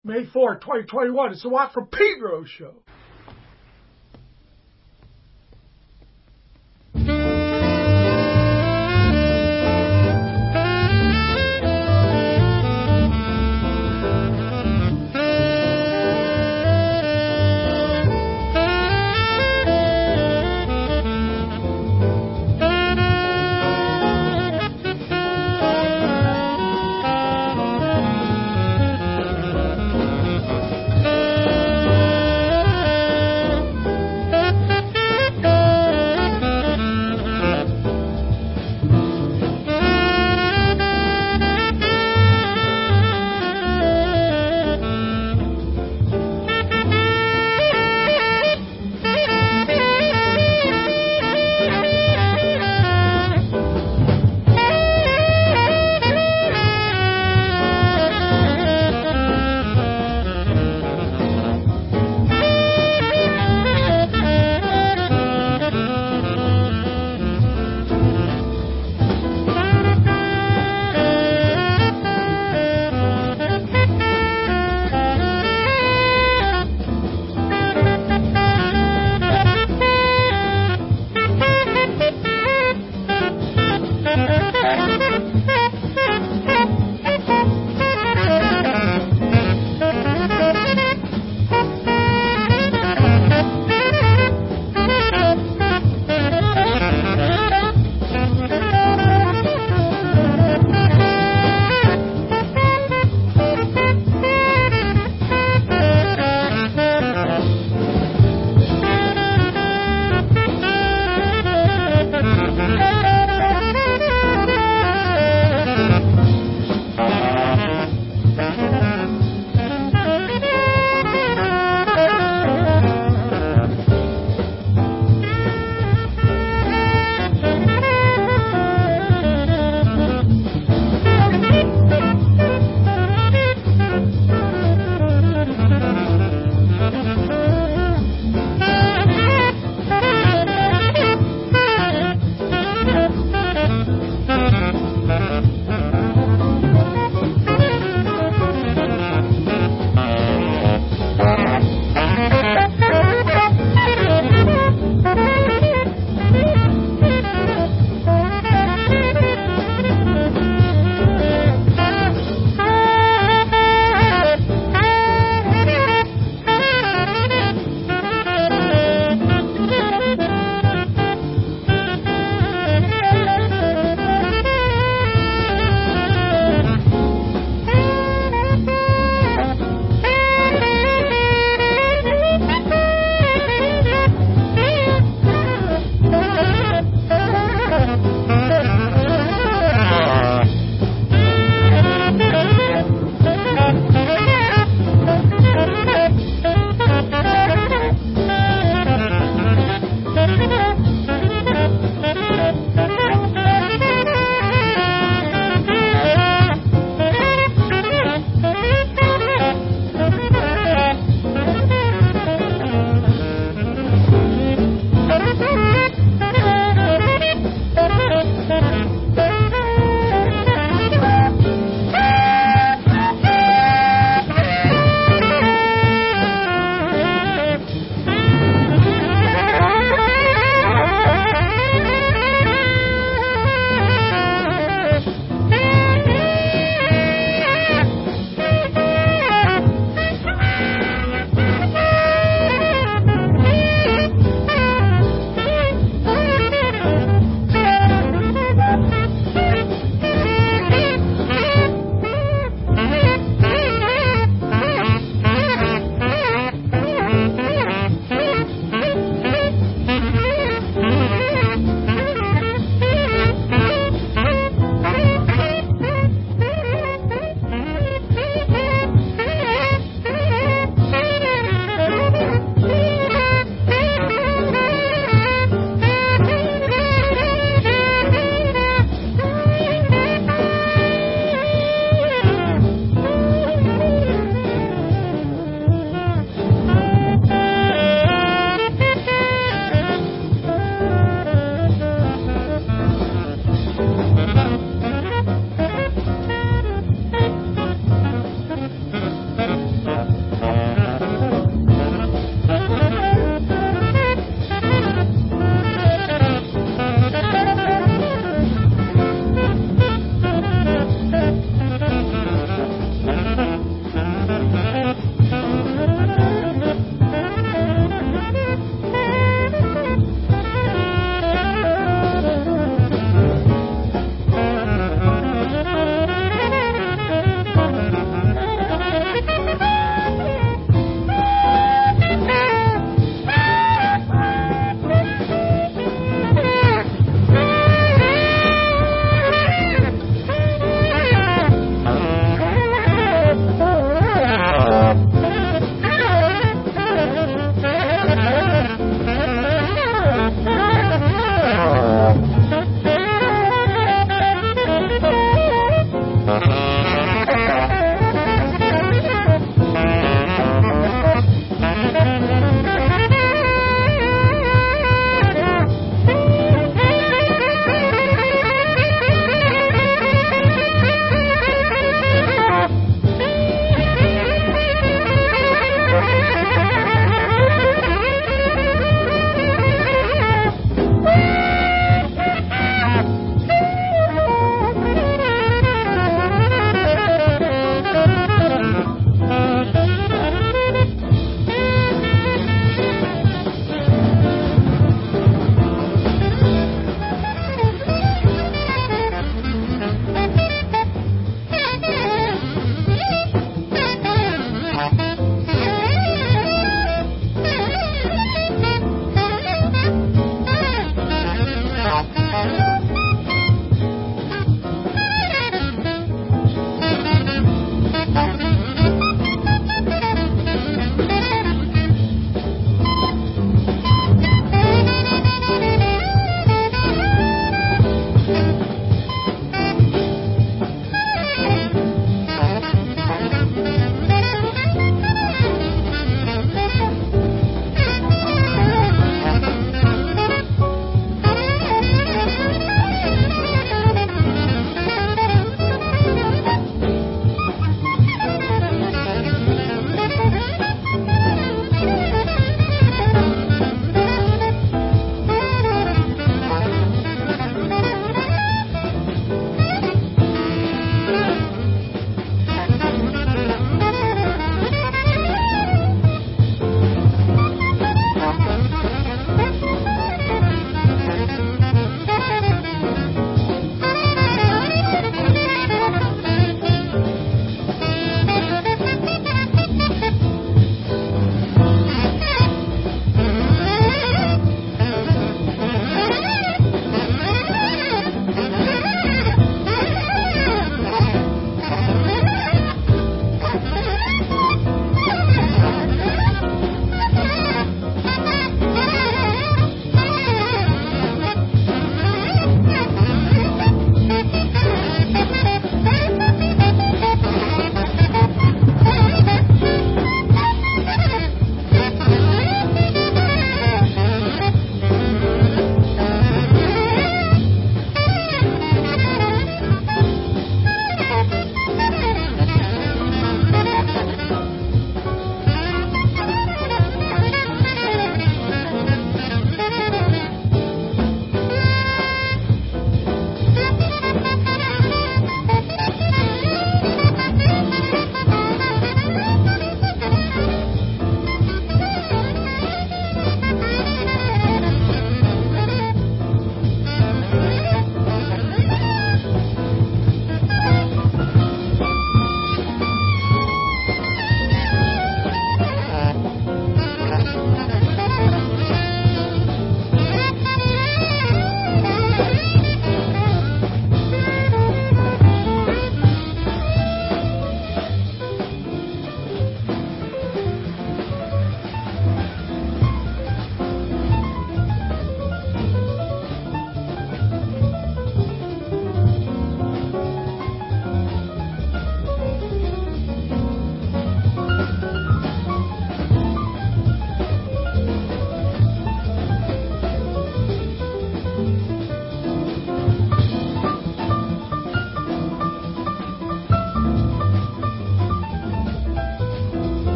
May 4th, 2021. It's the Watt from Pedro show.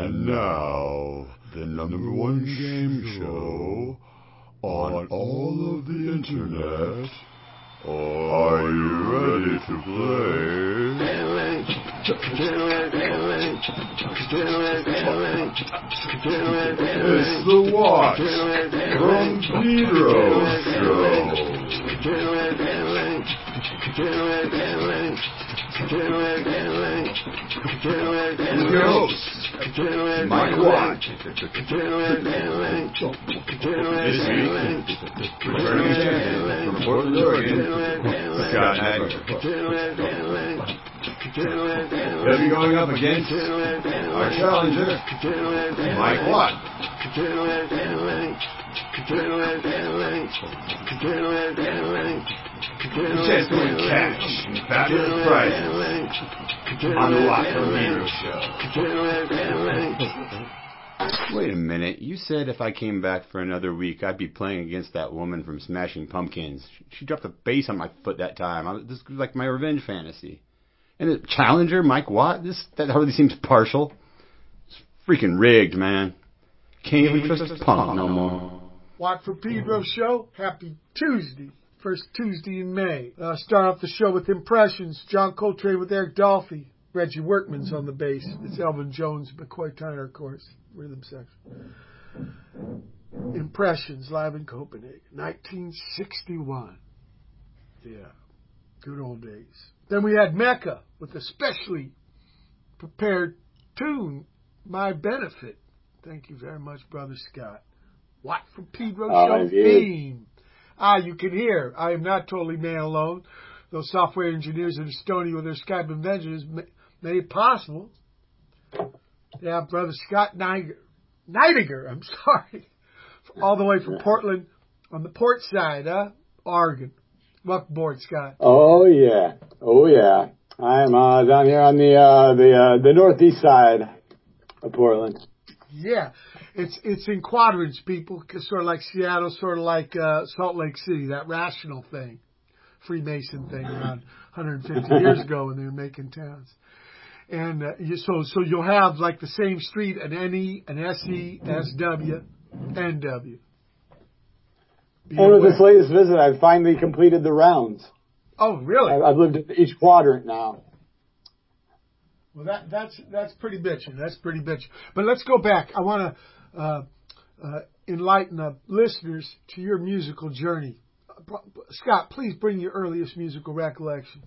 And now, the number one game show on all of the internet. Are you ready to play? It's the Watch from Pedro Show. With your host, Mike Watt. This week, returning champion from Portland, Oregon, Scott Hagler. He'll be going up against our challenger, Mike Watt. The chance to win cash and fabulous prizes on the Watt from Pedro Show. Wait a minute. You said if I came back for another week, I'd be playing against that woman from Smashing Pumpkins. She dropped a bass on my foot that time. This was like my revenge fantasy. And the challenger, Mike Watt, that hardly seems partial. It's freaking rigged, man. Can't even trust Punk no more. Watt from Pedro Show. Happy Tuesday. First Tuesday in May. Start off the show with Impressions. John Coltrane with Eric Dolphy. Reggie Workman's on the bass. It's Elvin Jones, McCoy Tyner, of course. Rhythm section. Impressions, live in Copenhagen. 1961. Yeah. Good old days. Then we had Mecca with a specially prepared tune, My Benefit. Thank you very much, Brother Scott. Watt from Pedro Show theme. You can hear, I am not totally man alone. Those software engineers in Estonia with their Skype inventions made it possible. Yeah, Brother Scott Neidiger, I'm sorry. All the way from Portland on the port side, Oregon. Welcome aboard, Scott. Oh yeah. I'm down here on the northeast side of Portland. Yeah, it's in quadrants, people. Sort of like Seattle, sort of like Salt Lake City. That rational thing, Freemason thing around 150 years ago when they were making towns. And so you'll have like the same street, an NE, an SE, SW, NW. And with this latest visit, I've finally completed the rounds. Oh, really? I've lived in each quadrant now. Well, that's pretty bitchin'. That's pretty bitchin'. But let's go back. I want to enlighten listeners to your musical journey. Scott, please bring your earliest musical recollection.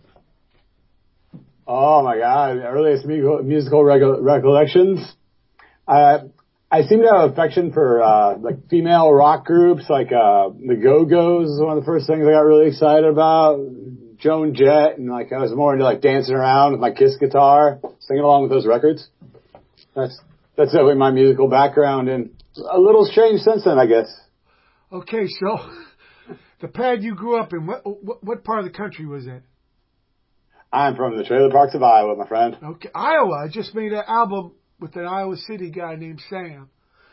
Oh my God, earliest musical recollections. I seem to have affection for like female rock groups, like the Go-Go's is one of the first things I got really excited about. Joan Jett, and like I was more into like dancing around with my Kiss guitar, singing along with those records. That's definitely my musical background, and a little strange since then, I guess. Okay, so the pad you grew up in, what part of the country was that? I'm from the trailer parks of Iowa, my friend. Okay, Iowa. I just made an album with an Iowa City guy named Sam.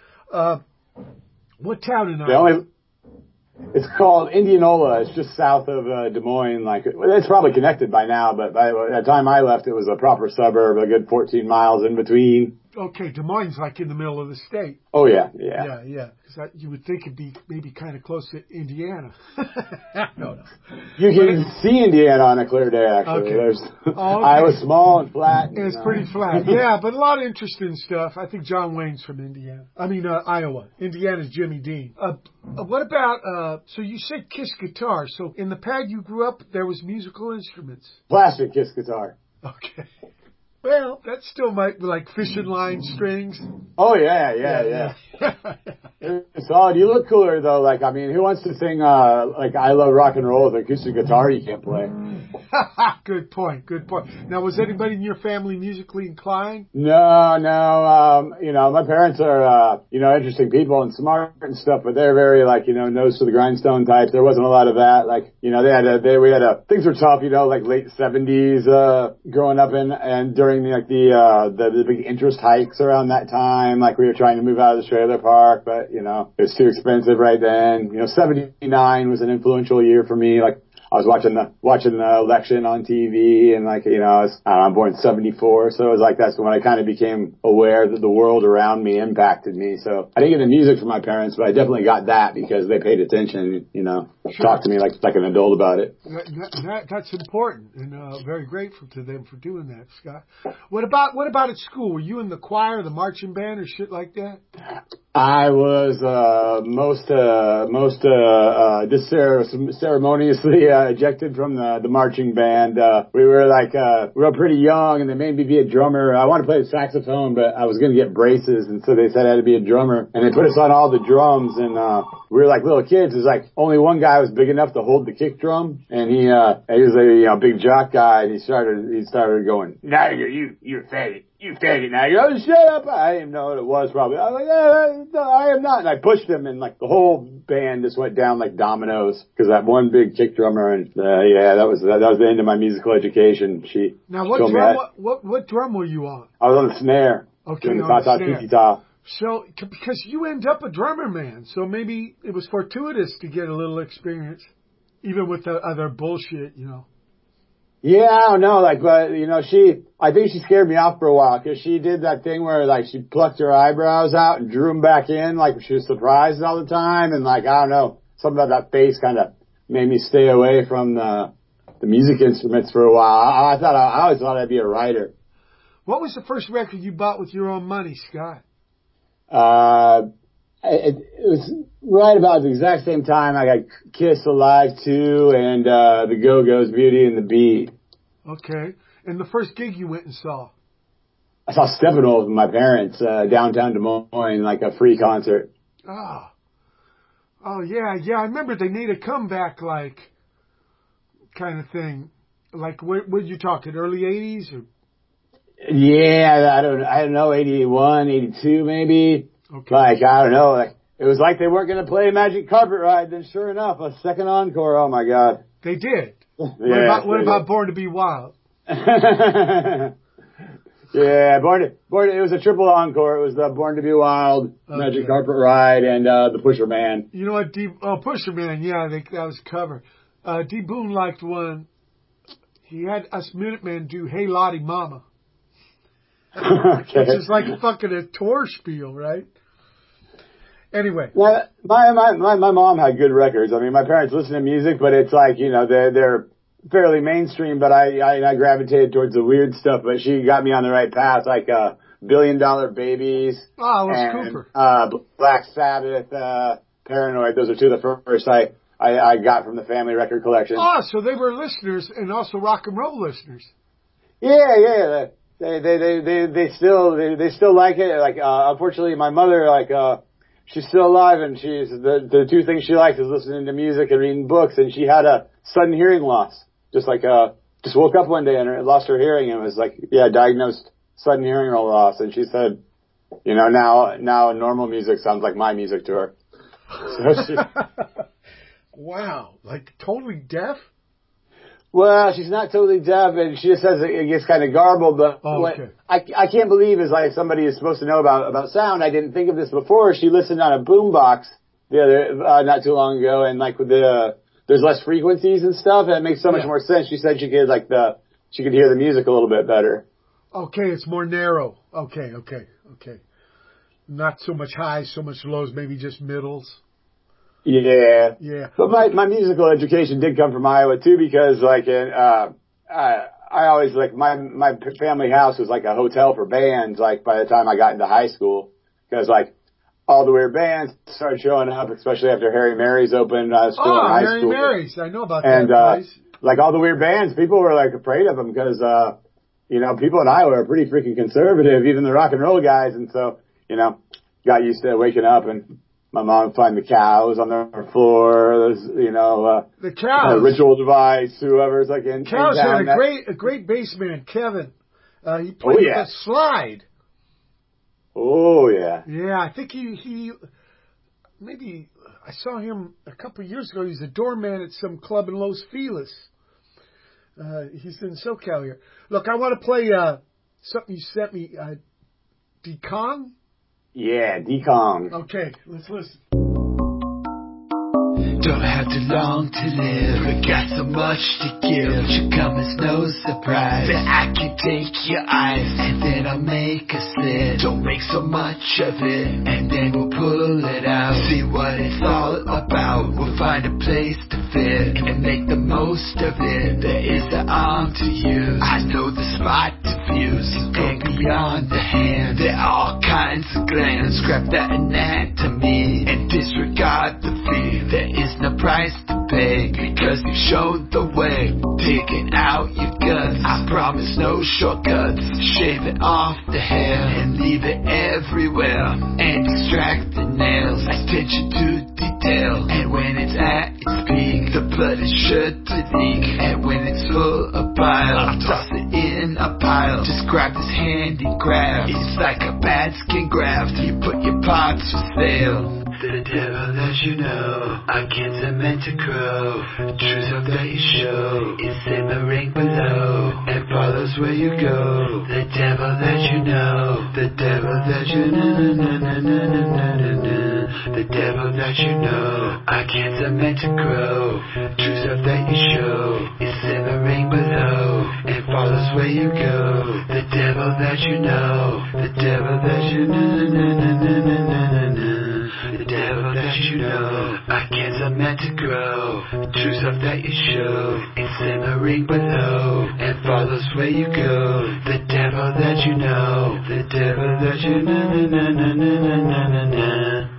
What town in Iowa? It's called Indianola. It's just south of Des Moines. It's probably connected by now, but by the time I left, it was a proper suburb, a good 14 miles in between. Okay, Des Moines like in the middle of the state. Oh, yeah. Because you would think it'd be maybe kind of close to Indiana. No. You can see Indiana on a clear day, actually. Okay. Iowa's small and flat. It's pretty flat. Yeah, but a lot of interesting stuff. I think John Wayne's from Indiana. Iowa. Indiana's Jimmy Dean. What about, so you said Kiss guitar. So in the pad you grew up, there was musical instruments. Plastic Kiss guitar. Okay. Well, that still might be like fishing line strings. Oh, yeah. It's solid. You look cooler, though. Who wants to sing, I Love Rock and Roll with an acoustic guitar you can't play? Good point. Now, was anybody in your family musically inclined? No. My parents are, interesting people and smart and stuff, but they're very, nose to the grindstone types. There wasn't a lot of that. Things were tough, late 70s, growing up and during the big interest hikes around that time. We were trying to move out of the trailer park, but, it was too expensive right then. 79 was an influential year for me. I was watching the election on TV, and like, you know, I'm born in '74, so it was like that's when I kind of became aware that the world around me impacted me. So I didn't get the music from my parents, but I definitely got that because they paid attention, you know, talked to me like an adult about it. That's important, and very grateful to them for doing that, Scott. What about at school? Were you in the choir, the marching band, or shit like that? I was ceremoniously ejected from the marching band. We were pretty young, and they made me be a drummer. I wanted to play the saxophone, but I was going to get braces, and so they said I had to be a drummer. And they put us on all the drums, and we were like little kids. It was like only one guy was big enough to hold the kick drum, and he was a big jock guy, and he started going, "Now you're faggot. You faggot now." You shut up. I didn't know what it was probably. I was like, "Yeah, no, I am not." And I pushed him, and like the whole band just went down like dominoes because that one big kick drummer. And that was the end of my musical education. Now what drum were you on? I was on the snare. Okay, doing the on the ta-ta, snare. tiki-ta. So because you end up a drummer, man, so maybe it was fortuitous to get a little experience, even with the other bullshit, you know. Yeah, I don't know, but, you know, I think she scared me off for a while, because she did that thing where, like, she plucked her eyebrows out and drew them back in, like, she was surprised all the time, and, like, I don't know, something about that face kind of made me stay away from the music instruments for a while. I always thought I'd be a writer. What was the first record you bought with your own money, Scott? It was right about the exact same time I got Kiss Alive 2 and the Go-Go's Beauty and the Beat. Okay. And the first gig you went and saw? I saw Steppenwolf with my parents downtown Des Moines, like a free concert. Oh, yeah. I remember they made a comeback, like, kind of thing. Like, what you talking, early 80s? Or? Yeah, I don't know, 81, 82 maybe. Okay. Like, I don't know, like, it was like they weren't going to play Magic Carpet Ride, then sure enough, a second encore, oh my God. They did? Yeah, what about Born to Be Wild? Yeah, it was a triple encore. It was the Born to Be Wild, Magic Carpet Ride, and the Pusher Man. You know what, Pusher Man, yeah, I think that was cover. D. Boone liked one. He had us Minutemen do Hey Lottie Mama. Okay. Which is like fucking a tour spiel, right? Anyway. Well, my mom had good records. I mean, my parents listen to music, but it's like, you know, they're fairly mainstream, but I gravitated towards the weird stuff, but she got me on the right path, like $1 Billion Babies. Oh, it was and, Cooper. Black Sabbath, Paranoid. Those are two of the first I got from the family record collection. Oh, so they were listeners and also rock and roll listeners. Yeah. They still like it. Like, unfortunately, my mother, she's still alive, and she's the two things she likes is listening to music and reading books. And she had a sudden hearing loss, just woke up one day and lost her hearing, and was diagnosed sudden hearing loss. And she said, you know, now normal music sounds like my music to her. So wow, like totally deaf. Well, she's not totally deaf, and she just says it gets kind of garbled, but what I can't believe is like somebody is supposed to know about sound. I didn't think of this before. She listened on a boombox not too long ago, and like with there's less frequencies and stuff, and it makes so much more sense. She said she could hear the music a little bit better. Okay, it's more narrow. Okay. Not so much highs, so much lows, maybe just middles. Yeah. But my musical education did come from Iowa too, because I always my family house was like a hotel for bands. Like by the time I got into high school, because like all the weird bands started showing up, especially after Harry Mary's opened. High school. Harry Mary's, I know about that. And place. Like all the weird bands, people were like afraid of them because you know, people in Iowa are pretty freaking conservative, even the rock and roll guys, and so you know, got used to waking up and. My mom would find the cows on the floor. You know, the cows, Ritual Device, whoever's like in cows town. Had a great bass man, Kevin. He played with a slide. Oh yeah. Yeah, I think he maybe I saw him a couple of years ago. He's a doorman at some club in Los Feliz. He's in SoCal here. Look, I want to play something you sent me. Dekong? Yeah, Dekong. Okay, let's listen. Don't have too long to live, but got so much to give. Should come as no surprise that I can take your eyes, and then I'll make a slit. Don't make so much of it, and then we'll pull it out. See what it's all about. We'll find a place to fit and make the most of it. There is the arm to use. I know the spot to fuse and go beyond the hand. There are all kinds of glands. Scrap that anatomy and disregard the fee. There is no price to pay because you showed the way. Taking out your guts, I promise no shortcuts. Shave it off the hair and leave it everywhere, and extract the nails. Attention to detail, and when it's at its peak, the blood is sure to leak. And when it's full of bile, I'll toss it in a pile. Just grab this handy craft. It's like a bad skin graft. You put your parts for sale. The devil that you know, I can't cement to grow. Truth of that you show is simmering below and follows where you go. The devil that you know, the devil that you know, the devil that you know, I can't cement to grow. Truth of that you show is simmering below and follows where you go. The devil that you know, the devil that you know. The devil that you know, I can't submit to grow. Truth of that you show is simmering below and follows where you go. The devil that you know, the devil that you know.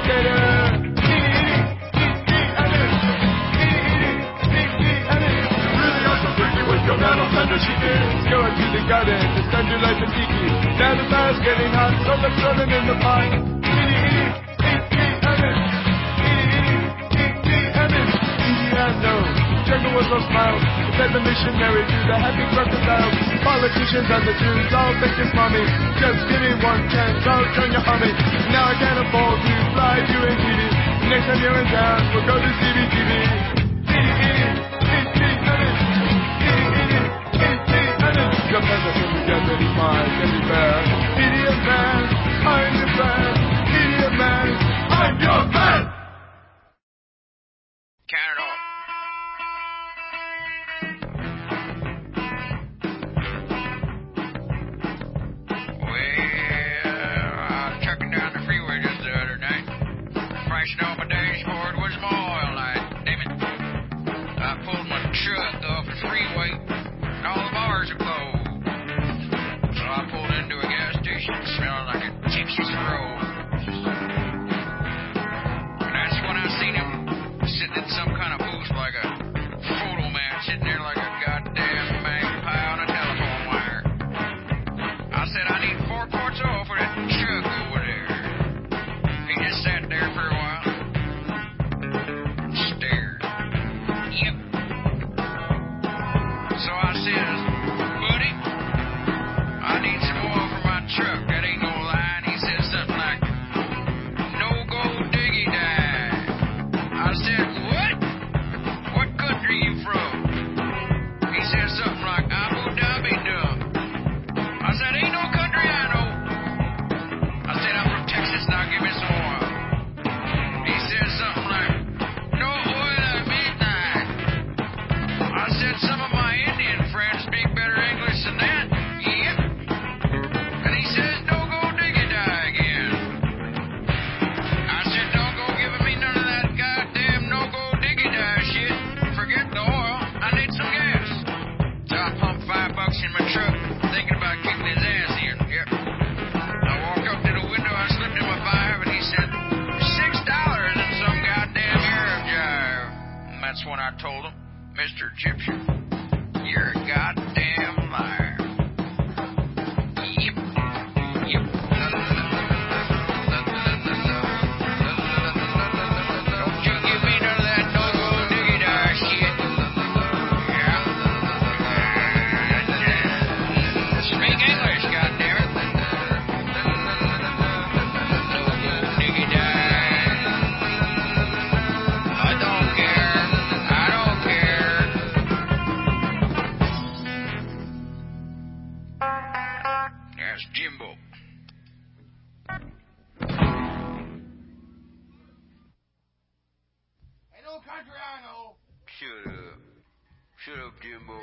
Go into the garden to stand your life in tiki. Now the fire's getting hot, so let's run in the pine. Indiana, jungle was no smiles. Said the missionary to the happy crocodiles. Politicians and the Jews all think it's mommy. Just give me one chance, I'll join your army. Now I can't afford to fly to Haiti. Next time you're in town, we'll go to CBTV. Your peasant from the desert is mine, Teddy Bear. Idiot man, I'm your fan. Idiot man, I'm your fan. Count it off. Well, I was trucking down the freeway just the other night. Flashing on my dashboard was my oil light. Damn it. I pulled my truck off the freeway and all the bars are closed. I pulled into a gas station smelling like a Texas roll. And that's when I seen him sitting in some kind of booth like a photo man, sitting there like a goddamn magpie on a telephone wire. I said, I need 4 quarts of oil for that truck over there. He just sat there for a while and stared. Yep. So I says, buddy, I need some oil for my truck. That ain't no lie. And he said something like, no go diggy die. I said, what? What country you from? He said something like, Abu Dhabi dumb. I said, ain't no country I know. I said, I'm from Texas, now give me some oil. He said something like, no oil at midnight. I said, some of my Indian friends speak better English than that. Yep. And he says, don't go diggy die again. I said, don't go giving me none of that goddamn no-go diggy die shit. Forget the oil. I need some gas. So I pumped $5 in my truck, thinking about kicking his ass in. Yep. I walked up to the window, I slipped him a $5, and he said, $6 and some goddamn Arab jive. And that's when I told him, Mr. Egyptian, you're a goddamn liar. Yep. Yep. Don't you give me none of that no-go diggy die shit. Yeah. Speak English, goddammit. No-go diggy die. I don't care. I don't care. That's Jimbo. Ain't no country I know. Shut up. Shut up, Jimbo.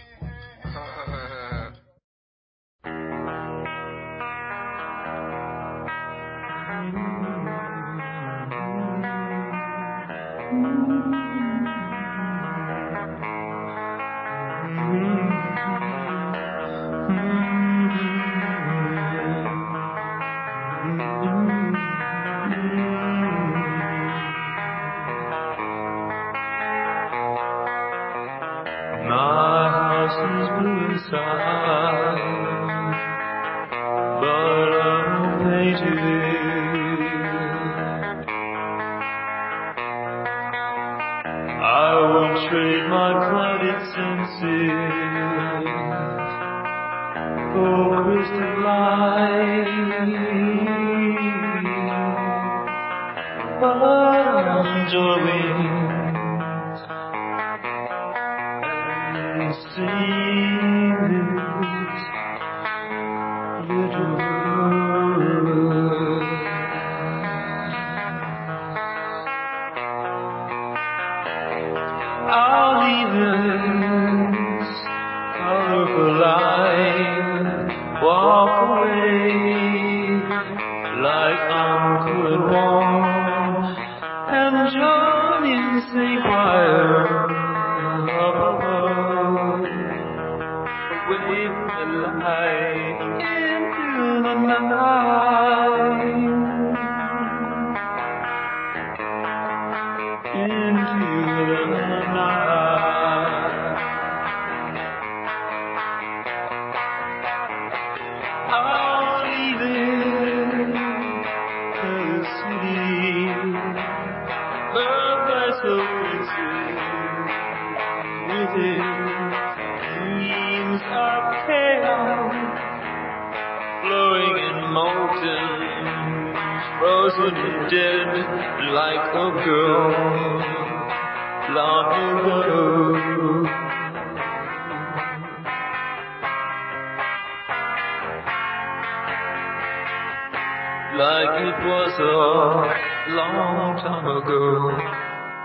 My house is blue inside, but unpainted. I won't trade my clouded senses for crystal light, but I'm enjoying see this little world. I'll leave this colorful life, walk away like uncle and warm, and join in the same choir. Wave the light into the night. frozen dead like a girl long ago. Like it was a long time ago.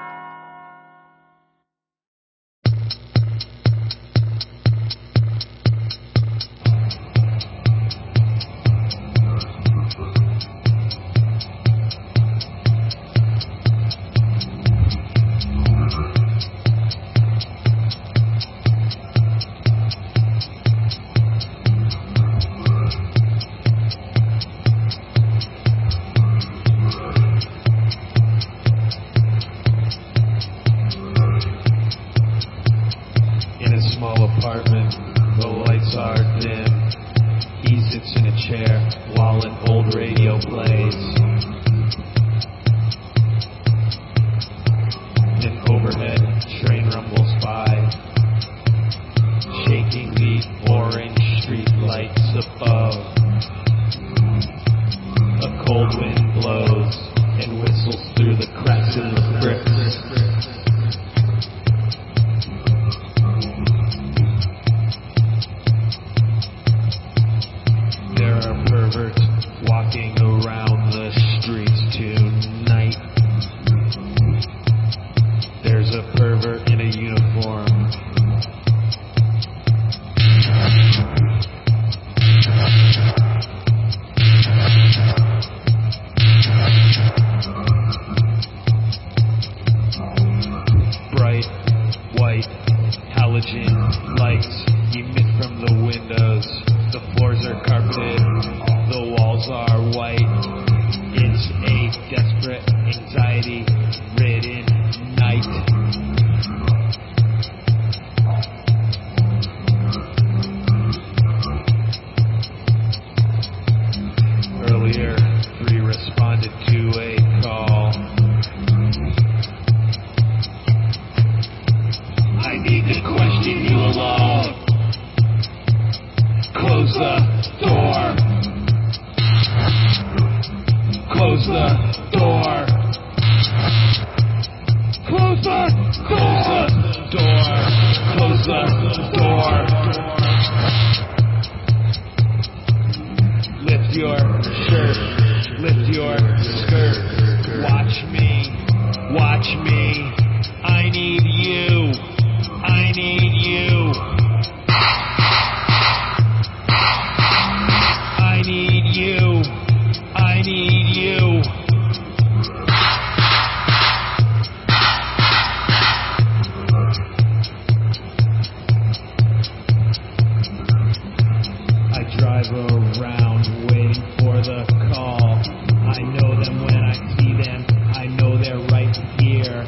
Apartment, the lights are dim. He sits in a chair while an old radio plays. An overhead train rumbles by, shaking the orange street lights above. A cold wind blows and whistles through the cracks in the bricks. Walking around the streets tonight. There's a pervert in a uniform. Bright white halogen lights emit from the windows. The floors are carpeted. The walls are white. It's a desperate, anxiety-ridden night. Earlier, 3 responded to a call. I need to question you alone. Close the door. Close the door. Close the door. Close the door. Lift your shirt. Lift your skirt. Watch me. Watch me. I need you. I need you. I need you. I need you. I drive around waiting for the call. I know them when I see them. I know they're right here.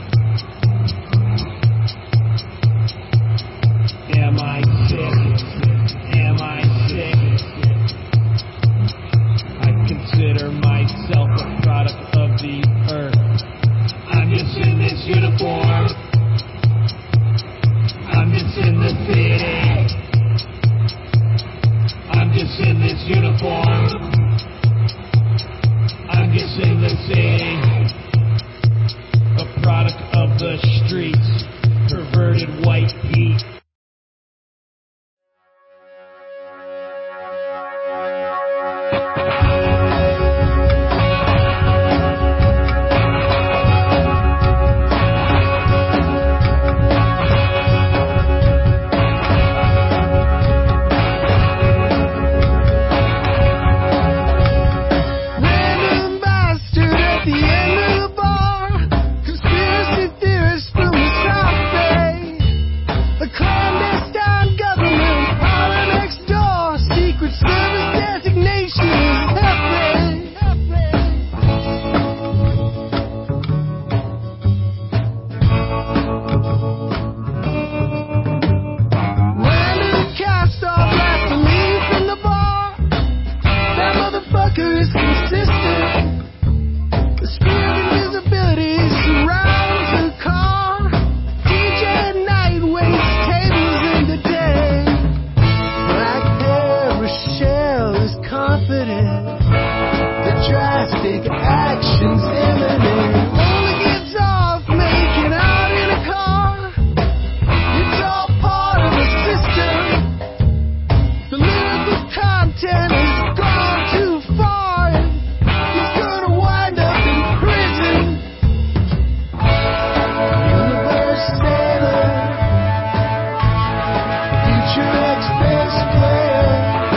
Am I sick? Am I sick? Consider myself a product of the earth. I'm just in this uniform. I'm just in the city. I'm just in this uniform. I'm just in the city. A product of the streets. Perverted white heat. Random bastard at the end action's imminent. Only gets off making out in a car. It's all part of the system. The lyrical content has gone too far, and he's gonna wind up in prison. Universe sailor, future ex-bass player.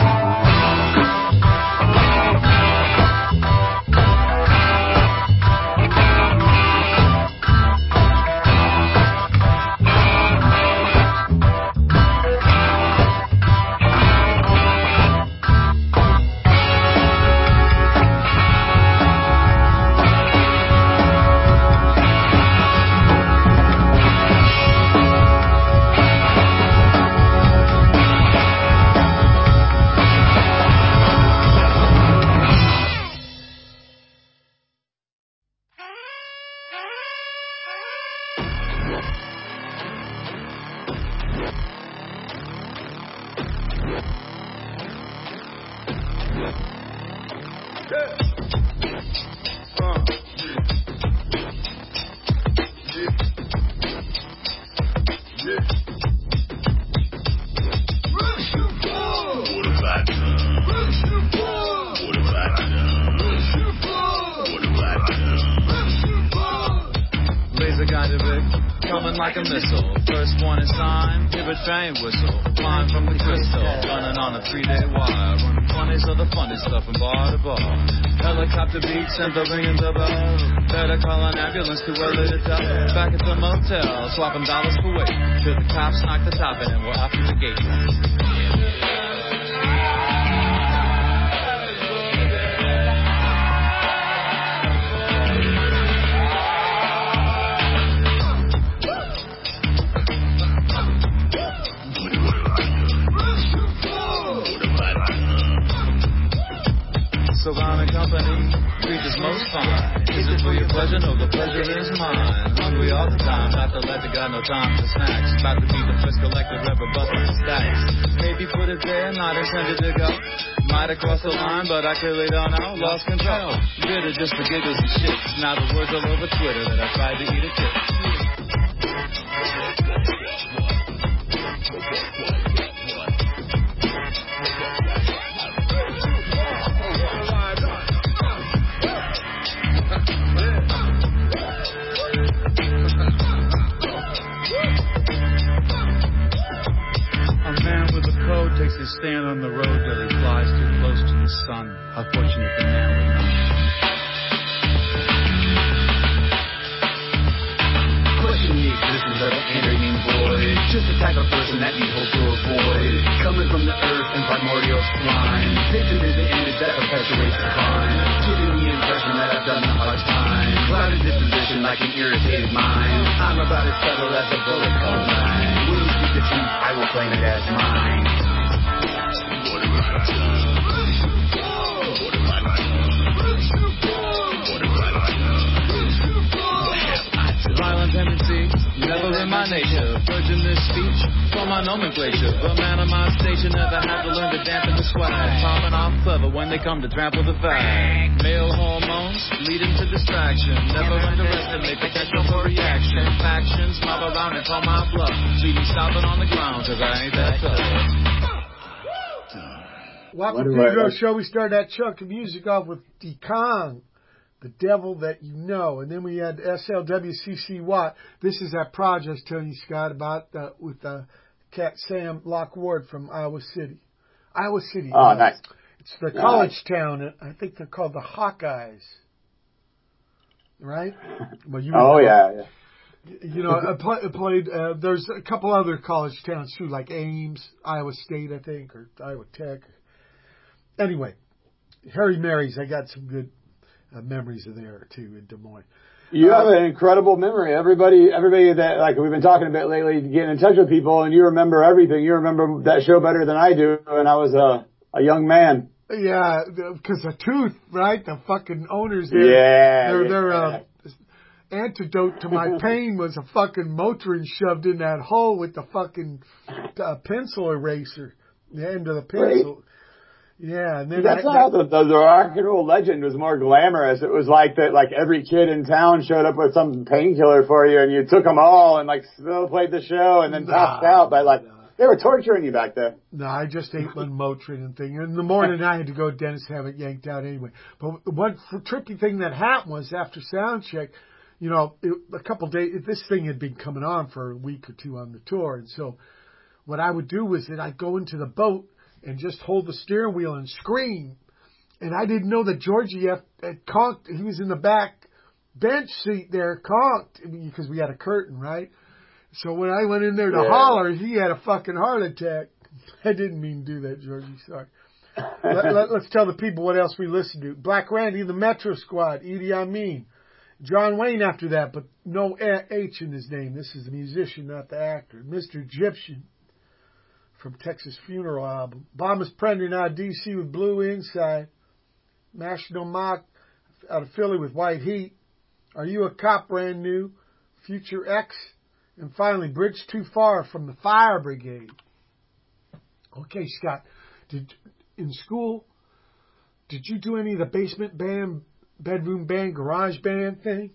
Laser guided Vic, coming like a missile. First one is time, give a train whistle. Flying from the crystal, running on a 3-day wire. Running funnies of the funny stuff from bar to bar. Helicopter beats and the ringing the bell. Better call an ambulance to a later die. Back at the motel, swapping dollars for weight. Till the cops knock the top in and we're off to the gate. Surrounding company, creatures most fine. Is it for your pleasure? No, the pleasure is mine. Hungry all the time, not to let the guy no time for snacks. About to be the first collector ever busting the stacks. Maybe put it there, not intended to go. Might have crossed the line, but I clearly don't know. Lost control, bitter just for giggles and shits. Now the words all over Twitter that I tried to eat a tip. Takes his stand on the road till he flies too close to the sun. How fortunate the man would know. Question the existence of an alien void. Just the type of person that you hope to avoid. Coming from the earth and primordial slime. Pictured is the image that perpetuates the crime. Giving the impression that I've done the hard time. Clouded disposition like an irritated mind. I'm about as subtle as a bullet called line. When you speak the truth, I will claim it as mine. Violent tendencies, never in my nature. Virgin this speech from my nomenclature. The man of my station never had to learn to dampen the swag. Palming off clever when they come to trample the fag. Male hormones leading to distraction. Never underestimate potential for reaction. Factions mob around and call my bluff. See me stopping on the ground cause I ain't that tough. Wappa Pedro show, we started that chunk of music off with Dekong, The Devil That You Know. And then we had SLWCC Watt. This is that project I was telling you, Scott, about with Cat Sam Locke Ward from Iowa City. Iowa City. Oh, nice. It's the college town. I think they're called the Hawkeyes. Right? Well, yeah. You know, I played, there's a couple other college towns too, like Ames, Iowa State, I think, or Iowa Tech. Anyway, Harry Mary's, I got some good memories of there too in Des Moines. You have an incredible memory. Everybody that, like we've been talking a bit lately, getting in touch with people, and you remember everything. You remember that show better than I do, and I was a young man. Yeah, because the Tooth, right? The fucking owners there. Yeah. Their antidote to my pain was a fucking Motrin shoved in that hole with the fucking pencil eraser, the end of the pencil. Right. Yeah, and then That's not how the rock and roll legend was more glamorous. It was like that, like every kid in town showed up with some painkiller for you, and you took them all and like still played the show and then passed out. But like they were torturing you back then. No, I just ate one Motrin and thing. In the morning, I had to go to dentist, have it yanked out anyway. But one trippy thing that happened was after sound check, you know, a couple days, this thing had been coming on for a week or two on the tour, and so what I would do was that I'd go into the boat and just hold the steering wheel and scream. And I didn't know that Georgie had conked. He was in the back bench seat there, conked, because we had a curtain, right? So when I went in there to holler, he had a fucking heart attack. I didn't mean to do that, Georgie. Sorry. Let's tell the people what else we listened to. Black Randy, the Metro Squad, Edie Amin. John Wayne after that, but no H in his name. This is the musician, not the actor. Mr. Egyptian from Texas Funeral Album. Bombers Prendon out of D.C. with Blue Inside. National Mock out of Philly with White Heat. Are You a Cop? Brand new. Future X. And finally, Bridge Too Far from the Fire Brigade. Okay, Scott, in school, did you do any of the basement band, bedroom band, garage band thing?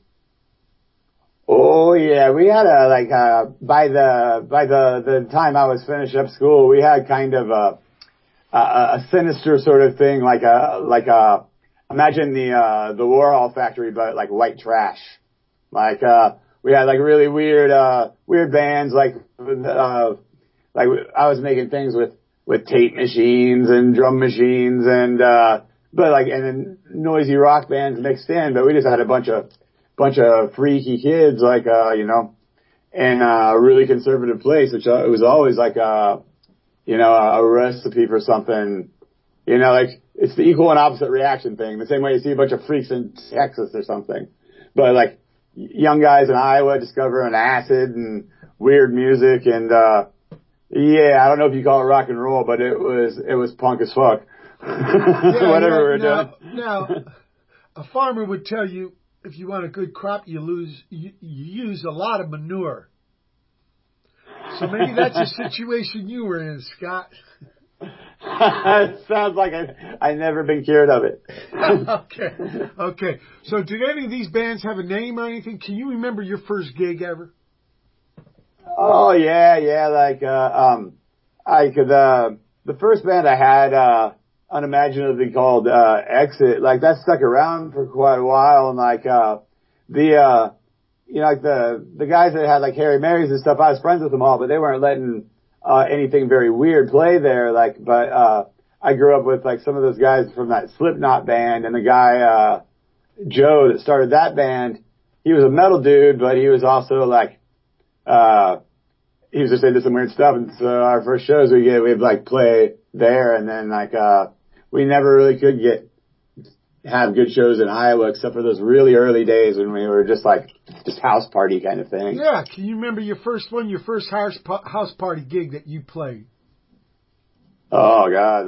Oh yeah, we had by the time I was finishing up school, we had kind of a sinister sort of thing, imagine the Warhol Factory, but like white trash. We had like really weird bands, like I was making things with tape machines and drum machines and then noisy rock bands mixed in, but we just had a bunch of freaky kids, in a really conservative place, which it was always like a recipe for something, it's the equal and opposite reaction thing. The same way you see a bunch of freaks in Texas or something, but like young guys in Iowa discovering acid and weird music and, I don't know if you call it rock and roll, but it was punk as fuck. Whatever we're doing. Now, a farmer would tell you, if you want a good crop, you use a lot of manure. So maybe that's a situation you were in, Scott. It sounds like I've never been cured of it. Okay. So did any of these bands have a name or anything? Can you remember your first gig ever? Oh yeah. The first band I had, unimaginably called Exit, that stuck around for quite a while, and the guys that had like Harry Marys and stuff, I was friends with them all, but they weren't letting anything very weird play there. But I grew up with like some of those guys from that Slipknot band, and the guy Joe that started that band, he was a metal dude, but he was also he was just into some weird stuff. And so our first shows we'd like play there, and then we never really could have good shows in Iowa except for those really early days when we were just house party kind of thing. Yeah, can you remember your first house party gig that you played? Oh God,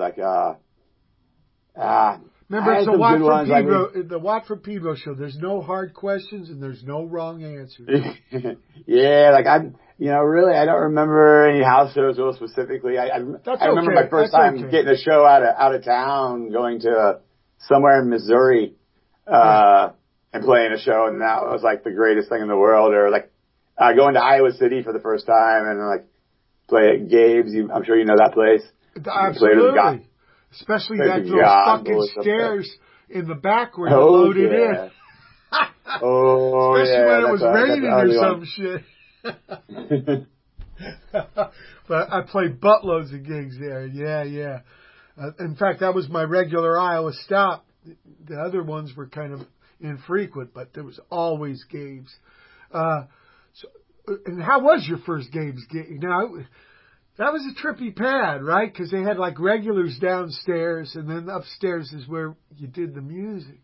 remember, it's the Watford Pedro show. There's no hard questions and there's no wrong answers. Yeah, really, I don't remember any house shows real specifically. I remember my first time getting a show out of town, going to somewhere in Missouri, and playing a show, and that was like the greatest thing in the world. Or going to Iowa City for the first time and play at Gabe's. I'm sure you know that place. Absolutely. Especially those fucking stairs in the back where you loaded in. Especially when it was raining or some shit. But I played buttloads of gigs there. Yeah. In fact, that was my regular Iowa stop. The other ones were kind of infrequent, but there was always Gabe's. And how was your first Gabe's gig? Now, that was a trippy pad, right? Because they had regulars downstairs, and then upstairs is where you did the music.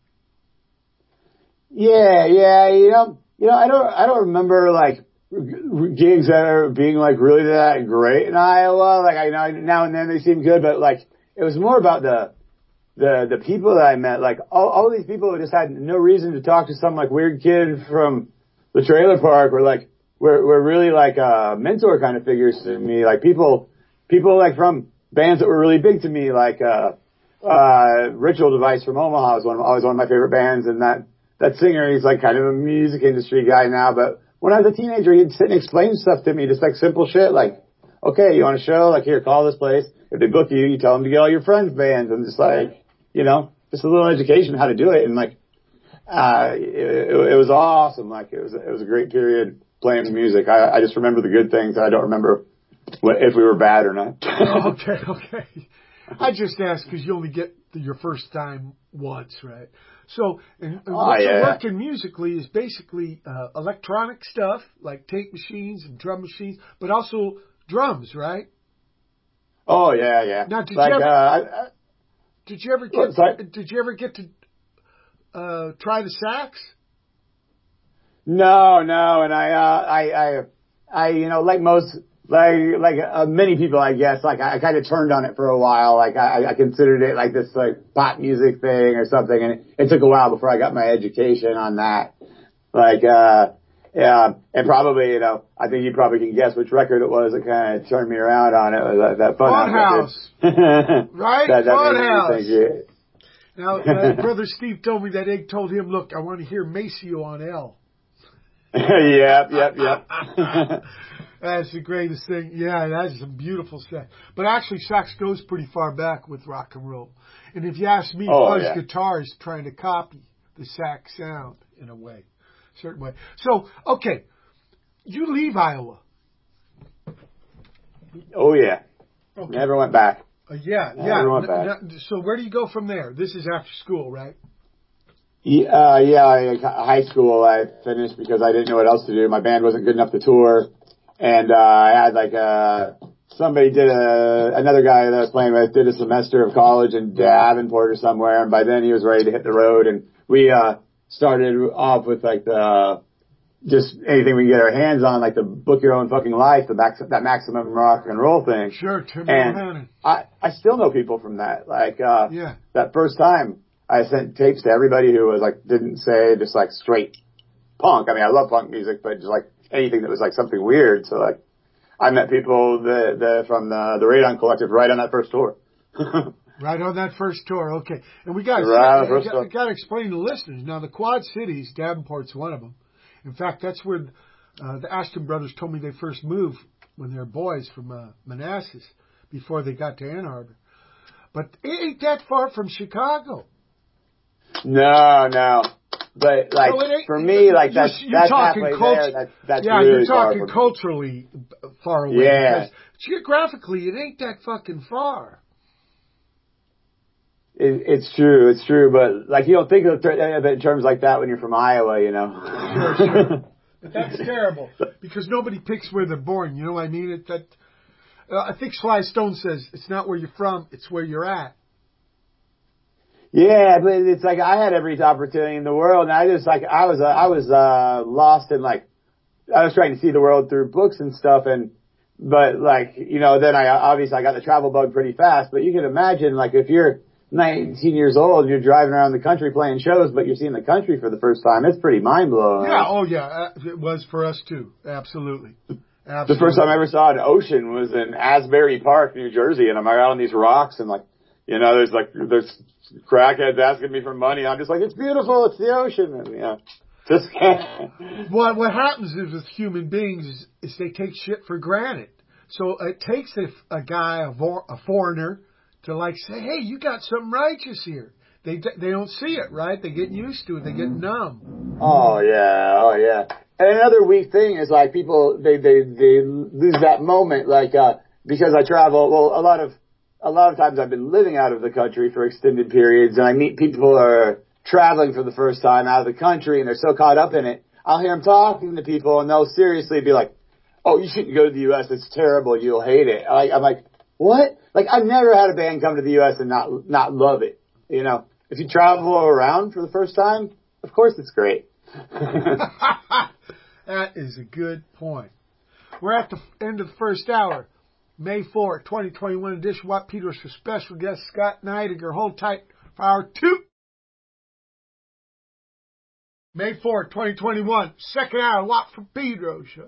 Yeah. I don't remember gigs that are being really that great in Iowa. I know now and then they seem good, but it was more about the people that I met. All these people who just had no reason to talk to some weird kid from the trailer park were really mentor kind of figures to me. People from bands that were really big to me, Ritual Device from Omaha was always one of my favorite bands, and that singer, he's like kind of a music industry guy now, but when I was a teenager, he'd sit and explain stuff to me, just like simple shit, like, okay, you want a show? Like, here, call this place. If they book you, you tell them to get all your friends' bands, and just like, you know, just a little education how to do it, and like, it was awesome. Like, it was a great period playing music. I just remember the good things. I don't remember if we were bad or not. Okay. I just asked because you only get your first time once, right? So, and what you're working musically is basically electronic stuff like tape machines and drum machines, but also drums, right? Oh yeah. Now, did you ever get to try the sax? No, and I you know, like most. Many people, I guess, like, I kind of turned on it for a while. Like, I considered it like this, like, pop music thing or something. And it took a while before I got my education on that. Like, yeah, and probably, you know, I think you probably can guess which record it was that kind of turned me around on it. Was that Funhouse. Right? Funhouse. Now, Brother Steve told me that Egg told him, look, I want to hear Maceo on L. Yep. That's the greatest thing. Yeah, that's some beautiful sax. But actually, sax goes pretty far back with rock and roll. And if you ask me, fuzz guitar is trying to copy the sax sound in a way, certain way. So, okay, you leave Iowa. Oh yeah. Okay. Never went back. Never went back. So where do you go from there? This is after school, right? High school I finished because I didn't know what else to do. My band wasn't good enough to tour. And, I had like, another guy that I was playing with did a semester of college in Davenport or somewhere. And by then he was ready to hit the road. And we, started off with like just anything we can get our hands on, like the Book Your Own Fucking Life, that Maximum Rock and Roll thing. Sure, Tim and Hannon. I still know people from that. Like, that first time I sent tapes to everybody who was like, didn't say just like straight punk. I mean, I love punk music, but just like, anything that was like something weird. So like, I met people from the Radon Collective right on that first tour. Right on that first tour, okay. And we got to explain to listeners. Now, the Quad Cities, Davenport's one of them. In fact, that's where the Ashton brothers told me they first moved when they were boys from Manassas before they got to Ann Arbor. But it ain't that far from Chicago. No. But like for me, like that's halfway there. That's really you're talking culturally far away. Yeah. Because geographically, it ain't that fucking far. It's true. But like you don't think of it in terms like that when you're from Iowa, you know. Sure. But that's terrible because nobody picks where they're born. You know what I mean? I think Sly Stone says it's not where you're from, it's where you're at. Yeah, but it's like I had every opportunity in the world, and I was lost in like I was trying to see the world through books and stuff, but like you know, then I got the travel bug pretty fast. But you can imagine like if you're 19 years old, you're driving around the country playing shows, but you're seeing the country for the first time. It's pretty mind blowing. Yeah, it was for us too. Absolutely. The first time I ever saw an ocean was in Asbury Park, New Jersey, and I'm out on these rocks and like. You know, there's crackheads asking me for money. I'm just like, it's beautiful. It's the ocean. And, just what happens is with human beings is they take shit for granted. So it takes a guy, a foreigner, to like say, hey, you got something righteous here. They don't see it, right? They get used to it. They get numb. Oh yeah. And another weak thing is like people they lose that moment like because I travel. Well, a lot of times I've been living out of the country for extended periods, and I meet people who are traveling for the first time out of the country, and they're so caught up in it. I'll hear them talking to people, and they'll seriously be like, "Oh, you shouldn't go to the U.S. It's terrible. You'll hate it." I'm like, "What?" Like I've never had a band come to the U.S. and not love it. You know, if you travel around for the first time, of course it's great. That is a good point. We're at the end of the first hour. May 4, 2021 edition. Watt Peters for special guest Scott Neidinger. Hold tight for hour 2. May 4, 2021. Second hour. Watt from Pedro show.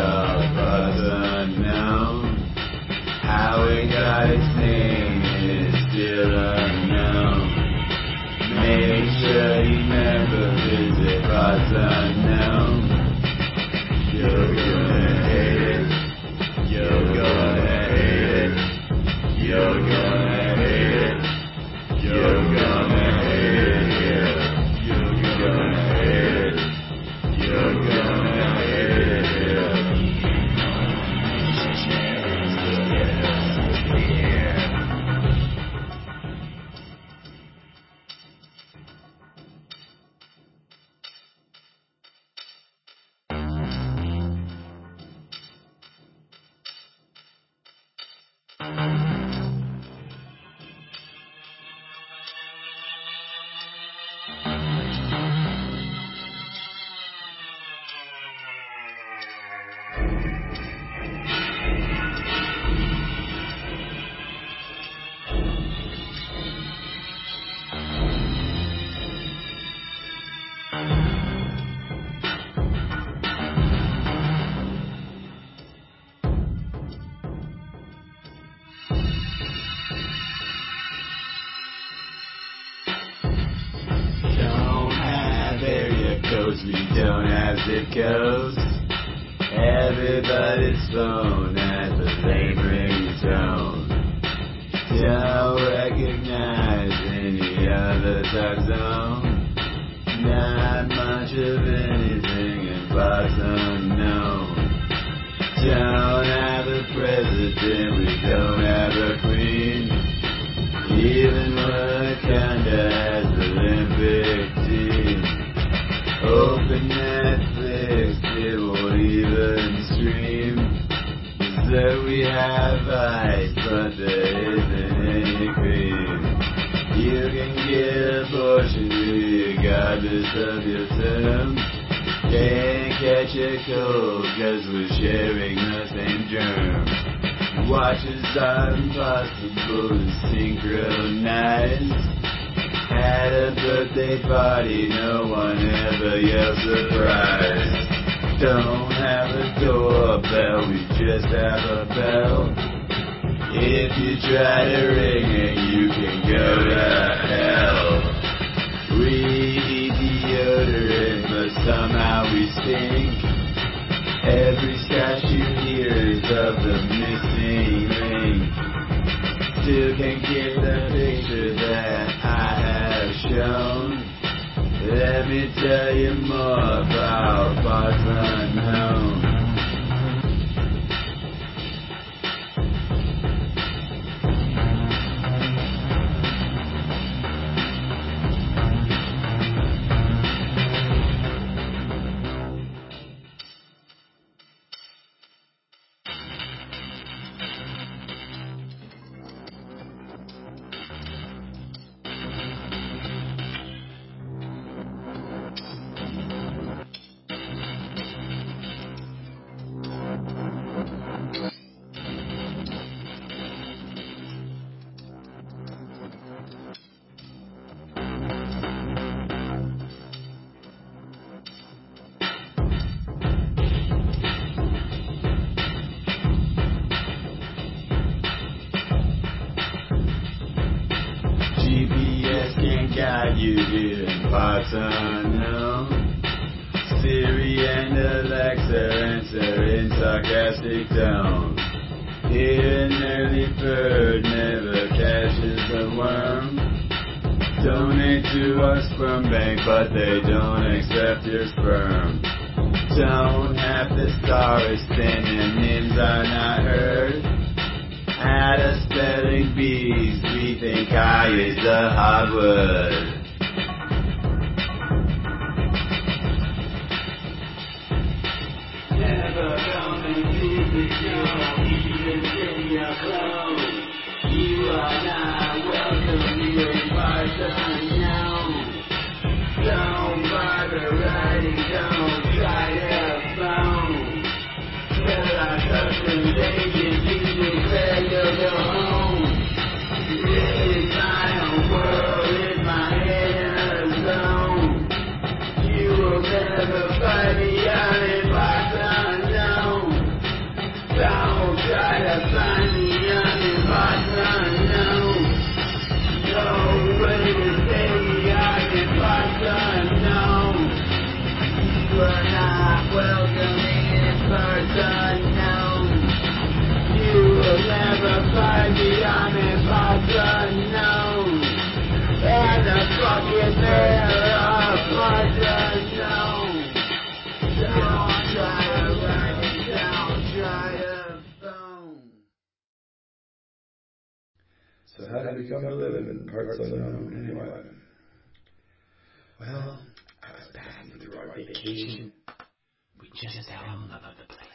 called Parts Unknown. How it got its name is still unknown. Make sure you never visit Parts Unknown. You're gonna hate it. You're gonna hate it. You're gonna hate it. You're gonna hate it. You're gonna hate it. You're gonna hate it. We don't have zip codes. Everybody's phone has the same ringtone. Don't recognize any other time zone. Not much of anything in Parts Unknown. Don't have a president, we don't have a queen. Even Wakanda has the Olympic team. Open Netflix, it won't even stream. So we have ice, but there isn't any cream. You can get abortion regardless of your term. Can't catch a cold cause we're sharing the same germ. Watches are impossible to synchronize. At a birthday party, no one ever yells surprise. Don't have a doorbell, we just have a bell. If you try to ring it, you can go to hell. We eat deodorant, but somehow we stink. Every scratch you hear is of the missing link. Still can't get the picture that I have shown. Let me tell you more about Parts Unknown. GPS can't guide you here in Parts Unknown. Siri and Alexa answer in sarcastic tone. Here an early bird never catches a worm. Donate to our sperm bank, but they don't accept your sperm. Don't have the stars, synonyms are not heard. At a spelling bees, we think I is a hard word. Never gonna visit you, even in your clothes. You are not welcome here in Parts Unknown. Don't bother writing, don't try to phone. Tell our customs agent you declare you'll go home. This is my own world, it's my inner zone. You will never find me out in Parts Unknown. So how did we come to live in parts unknown anyway? Well, I was passing through our vacation. We just fell in love with the place.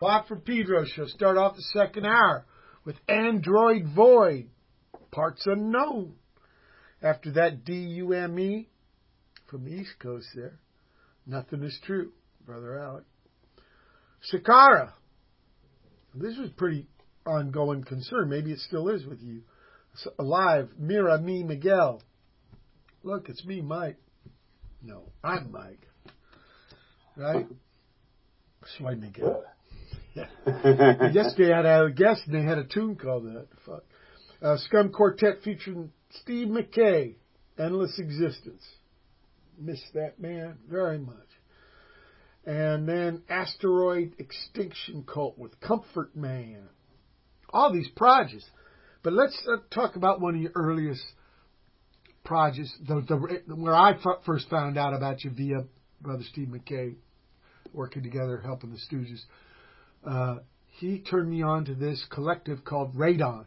Watt from Pedro Show. Start off the second hour with Android Void, Parts Unknown. After that, DUME from the East Coast there. Nothing is True, Brother Alec. Sakara. This was pretty ongoing concern. Maybe it still is with you. Alive, Mira, me, Miguel. Look, it's me, Mike. No, I'm Mike. Right? Soy Miguel. Yeah. Yesterday I had a guest and they had a tune called that. Fuck. Scum Quartet featuring Steve McKay. Endless Existence. Miss that man very much. And then Asteroid Extinction Cult with Comfort Man. All these projects. But let's talk about one of your earliest projects, where I first found out about you via Brother Steve McKay, working together, helping the Stooges. He turned me on to this collective called Radon.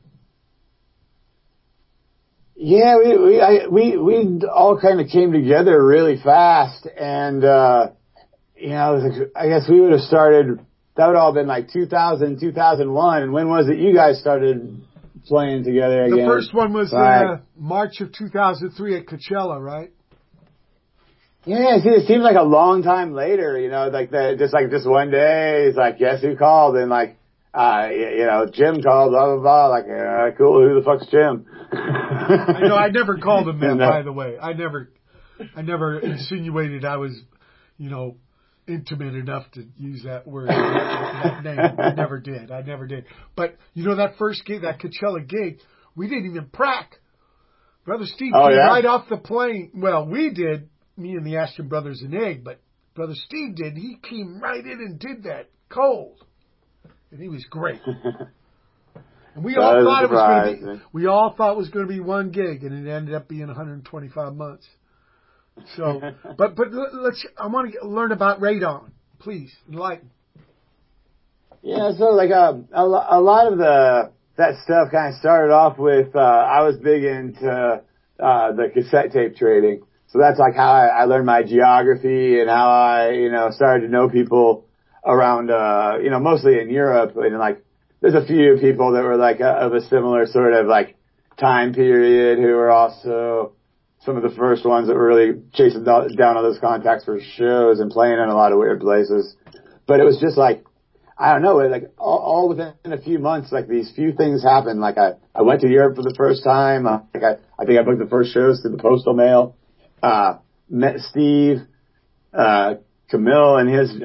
Yeah, we all kind of came together really fast, and you know, I guess we would have started. That would all have been like 2000, 2001. And when was it you guys started playing together again? The first one was March of 2003 at Coachella, right? Yeah, see, it seems like a long time later, you know, just one day, it's like, guess who called? And like, you know, Jim called, blah, blah, blah, like, cool, who the fuck's Jim? I never called him that, by the way. I never insinuated I was, you know, intimate enough to use that word, that name. I never did. But, you know, that first gig, that Coachella gig, we didn't even prac. Brother Steve came right off the plane. Well, we did, me and the Ashton Brothers and Egg, but Brother Steve did. He came right in and did that cold. And he was great. And we all thought it was going to be one gig, and it ended up being 125 months. So, but I want to learn about Radon. Please, enlighten. Yeah, so like a lot of that stuff kind of started off with I was big into the cassette tape trading. So that's like how I learned my geography and how I, you know, started to know people around, you know, mostly in Europe. And like, there's a few people that were like of a similar sort of like time period who were also some of the first ones that were really chasing down all those contacts for shows and playing in a lot of weird places. But it was just like, I don't know, like all within a few months, like these few things happened. Like I went to Europe for the first time. I think I booked the first shows through the postal mail. Met Steve, Camille and his,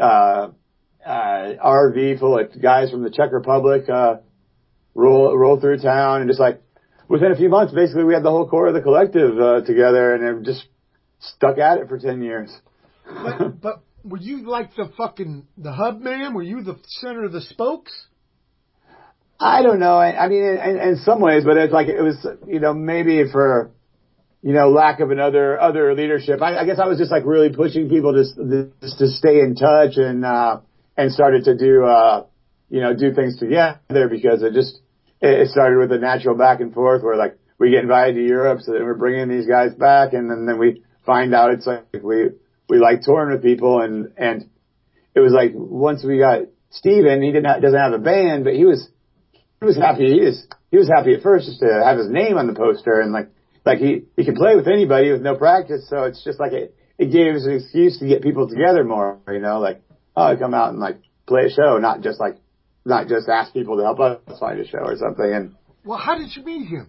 RV full of guys from the Czech Republic, roll through town, and just like, within a few months, basically we had the whole core of the collective, together, and it just stuck at it for 10 years. But were you like the hub man? Were you the center of the spokes? I don't know. I mean, in some ways, but it's like, it was, you know, maybe for, you know, lack of other leadership. I guess I was just like really pushing people to stay in touch and started to do, you know, do things together, because it started with a natural back and forth where like we get invited to Europe, so then we're bringing these guys back, and then we find out it's like we like touring with people, and it was like once we got Steven, he doesn't have a band, but he was happy. He was happy at first just to have his name on the poster, and like he can play with anybody with no practice, so it's just like it gave us an excuse to get people together more, you know, like, oh, come out and like play a show, not just ask people to help us find a show or something. And well, how did you meet him?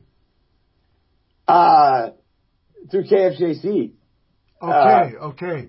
Through KFJC. Okay.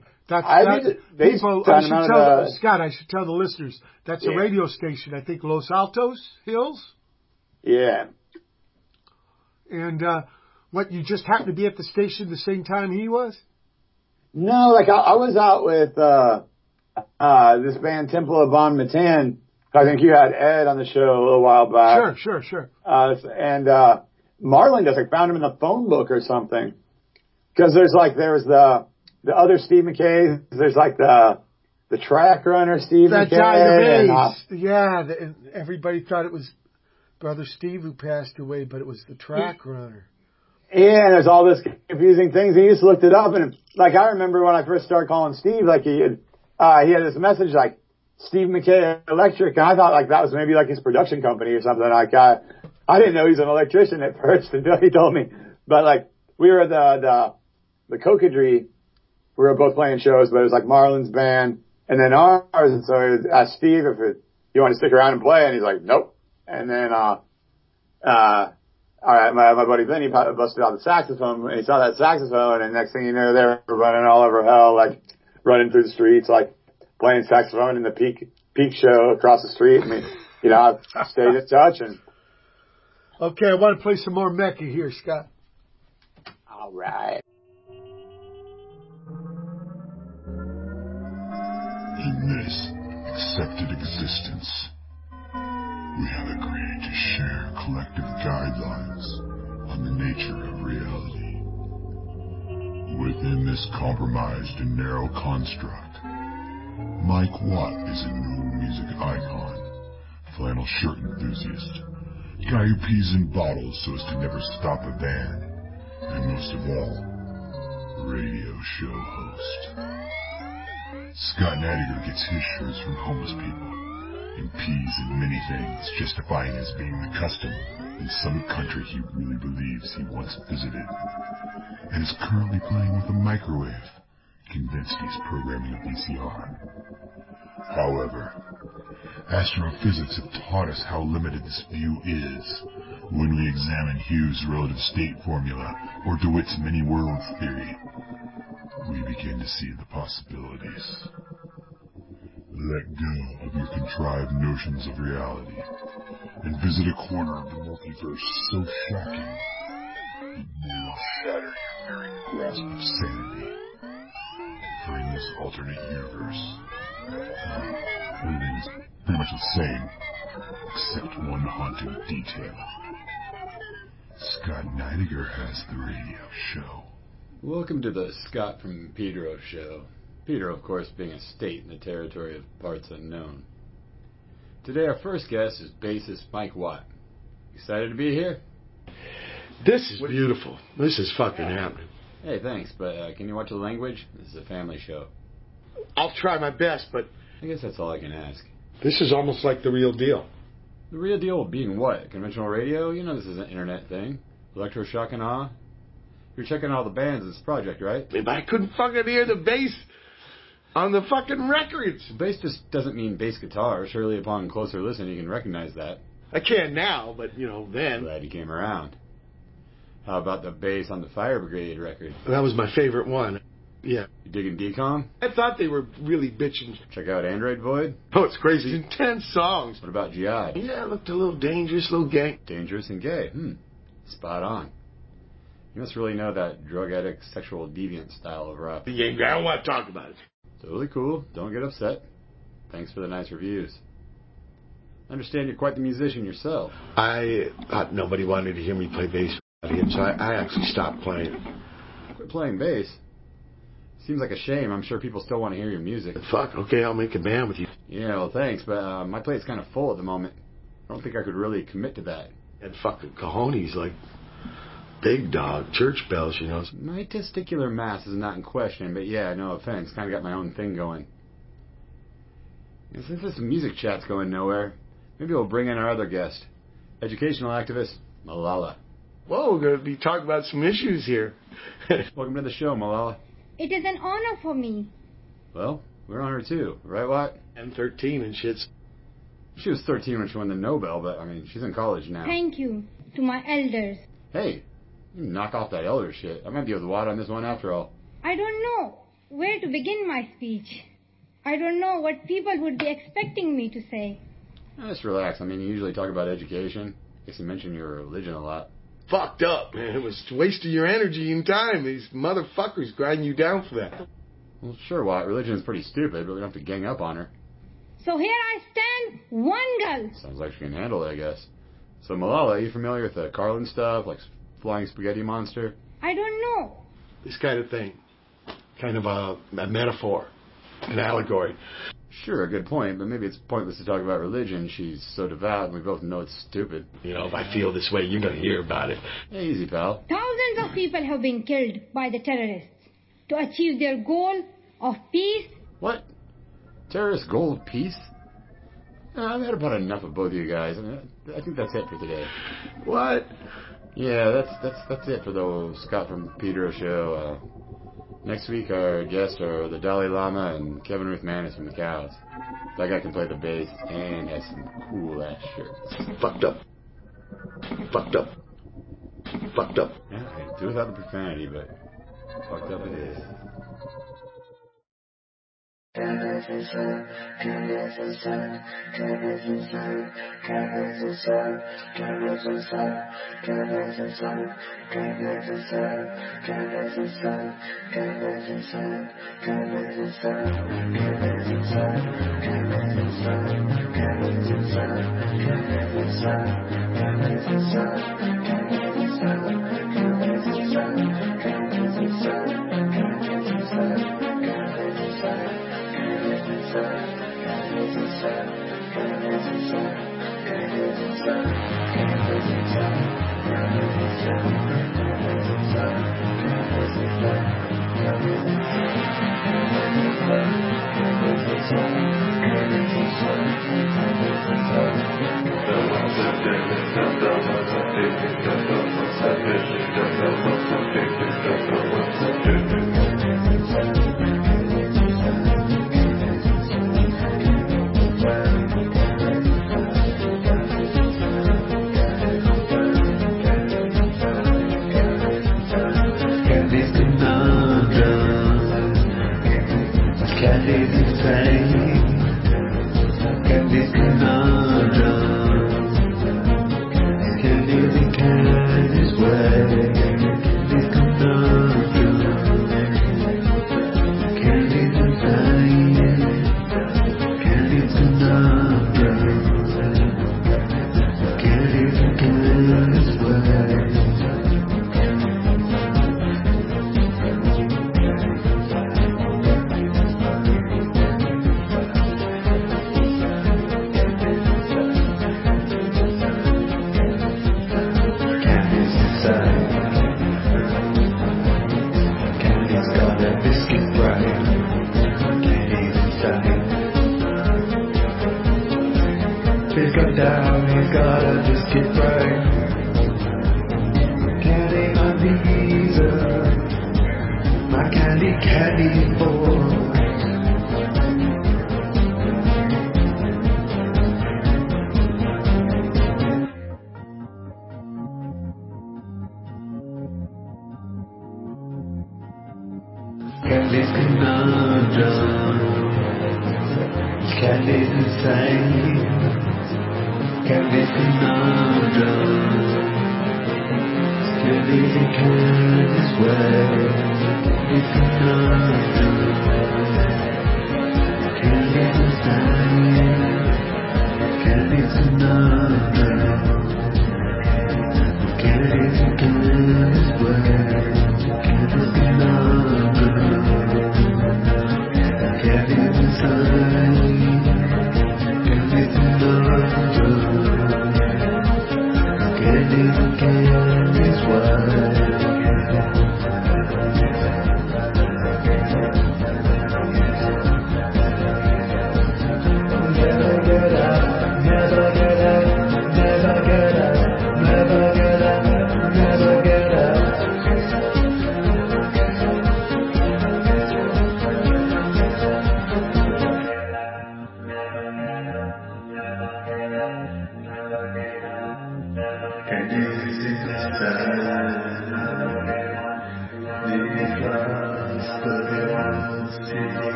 Scott, I should tell the listeners that's a radio station. I think Los Altos Hills. Yeah. And what, you just happened to be at the station the same time he was? No, like I was out with this band Temple of Bon Matan. I think you had Ed on the show a little while back. Sure. And Marlon just like found him in the phone book or something. Because there was the other Steve McKay. There's like the track runner Steve that McKay. That guy, and everybody thought it was Brother Steve who passed away, but it was the track runner. Yeah, and there's all this confusing things. He just looked it up, and like I remember when I first started calling Steve, like he had this message like Steve McKay Electric, and I thought like that was maybe like his production company or something. Like I didn't know he was an electrician at first until he told me. But like we were at the Cocodrie, we were both playing shows, but it was like Marlon's band and then ours. And so I asked Steve if you want to stick around and play, and he's like, nope. And then all right, my buddy Vinny busted out the saxophone, and he saw that saxophone, and next thing you know, they were running all over hell, like running through the streets, like playing saxophone in the Peak show across the street. I mean, you know, I stayed in touch. And okay, I want to play some more Mecca here, Scott. All right. In this accepted existence, we have agreed to share collective guidelines on the nature of reality. Within this compromised and narrow construct, Mike Watt is a new music icon, flannel shirt enthusiast, guy who pees in bottles so as to never stop a band, and most of all, radio show host. Scott Nadiger gets his shirts from homeless people and pees in many things, justifying as being the custom in some country he really believes he once visited, and is currently playing with a microwave, convinced he's programming a VCR. However, astrophysics have taught us how limited this view is when we examine Hughes' relative state formula or DeWitt's many worlds theory. We begin to see the possibilities. Let go of your contrived notions of reality and visit a corner of the multiverse so shocking it will shatter your very grasp of sanity. For in this alternate universe, everything is pretty much the same, except one haunting detail. Scott Nadiger has the radio show. Welcome to the Scott from Pedro show. Pedro, of course, being a state in the territory of parts unknown. Today our first guest is bassist Mike Watt. Excited to be here? This is beautiful. This is fucking happening. Hey, thanks, but can you watch the language? This is a family show. I'll try my best, but I guess that's all I can ask. This is almost like the real deal. The real deal being what? Conventional radio? You know this is an internet thing. Electroshock and awe? You're checking all the bands in this project, right? But I couldn't fucking hear the bass on the fucking records. Bass just doesn't mean bass guitar. Surely upon closer listen you can recognize that. I can now, but, then. Glad you came around. How about the bass on the Fire Brigade record? That was my favorite one. Yeah. You digging Decom? I thought they were really bitching. Check out Android Void? Oh, it's crazy. Intense songs. What about GI? Yeah, it looked a little dangerous, a little gay. Dangerous and gay. Spot on. You must really know that drug addict, sexual deviant style of rock. Yeah, I don't want to talk about it. Totally cool. Don't get upset. Thanks for the nice reviews. I understand you're quite the musician yourself. I thought nobody wanted to hear me play bass, so I actually stopped playing. Quit playing bass? Seems like a shame. I'm sure people still want to hear your music. Fuck, okay, I'll make a band with you. Yeah, well, thanks, but my plate's kind of full at the moment. I don't think I could really commit to that. And fucking cojones, like big dog, church bells, My testicular mass is not in question, but yeah, no offense. Kind of got my own thing going. And since this music chat's going nowhere, maybe we'll bring in our other guest, educational activist Malala. Whoa, we're going to be talking about some issues here. Welcome to the show, Malala. It is an honor for me. Well, we're on her too, right, Watt? I'm 13 and shit's... She was 13 when she won the Nobel, but, she's in college now. Thank you to my elders. Hey, you knock off that elder shit. I might be with Watt on this one after all. I don't know where to begin my speech. I don't know what people would be expecting me to say. Just relax. You usually talk about education. I guess you mention your religion a lot. Fucked up, man. It was wasting your energy and time. These motherfuckers grinding you down for that. Well, sure, Watt. Religion's pretty stupid, but we don't have to gang up on her. So here I stand, one girl. Sounds like she can handle it, I guess. So, Malala, are you familiar with the Carlin stuff, like flying spaghetti monster? I don't know. This kind of thing. Kind of a metaphor. An allegory. Sure, a good point, but maybe it's pointless to talk about religion. She's so devout, and we both know it's stupid. If I feel this way, you're going to hear about it. Hey, easy, pal. Thousands of people have been killed by the terrorists to achieve their goal of peace. What? Terrorist gold piece? I've had about enough of both of you guys. I think that's it for today. What? Yeah, that's it for the Scott from Pedro show. Next week our guests are the Dalai Lama and Kevin Ruth Manis from the Cows. That guy can play the bass and has some cool ass shirts. Fucked up. Fucked up. Fucked up. Yeah, I do without the profanity, but fucked up it is.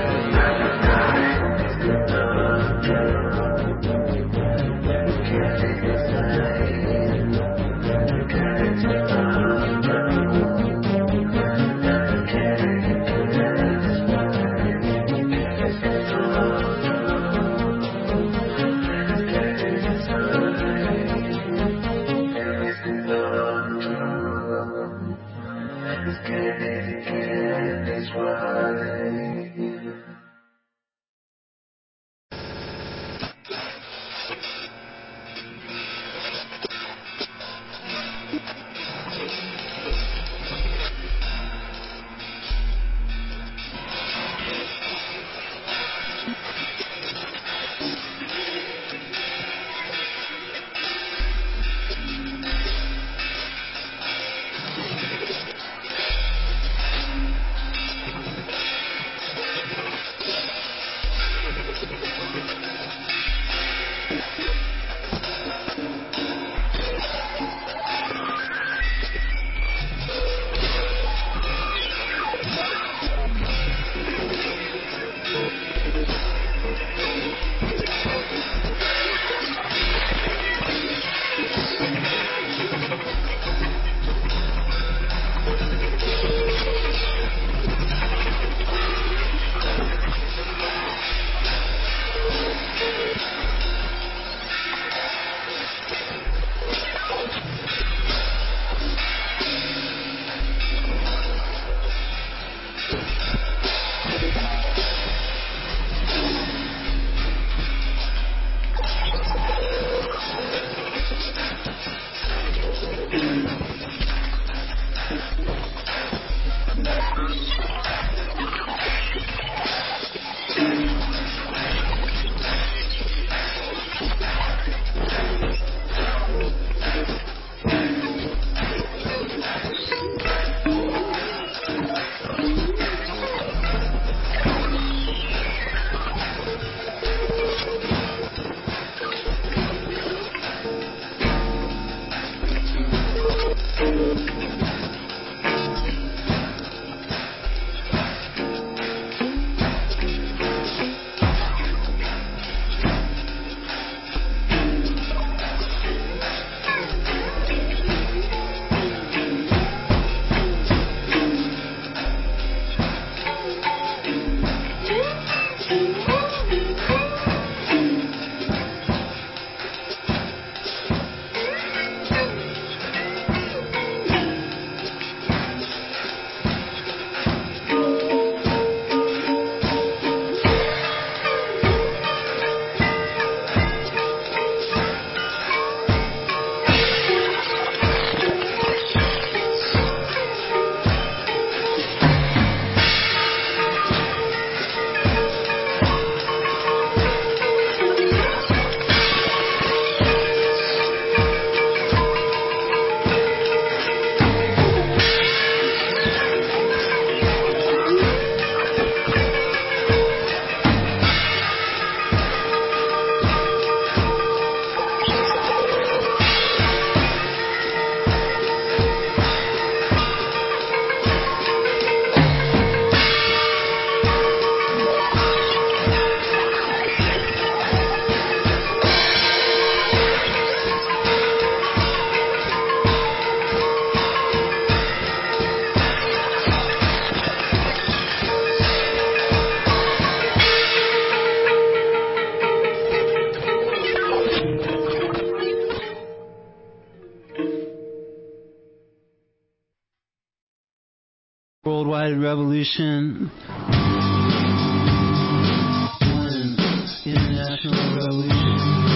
Can't Worldwide revolution. One international revolution.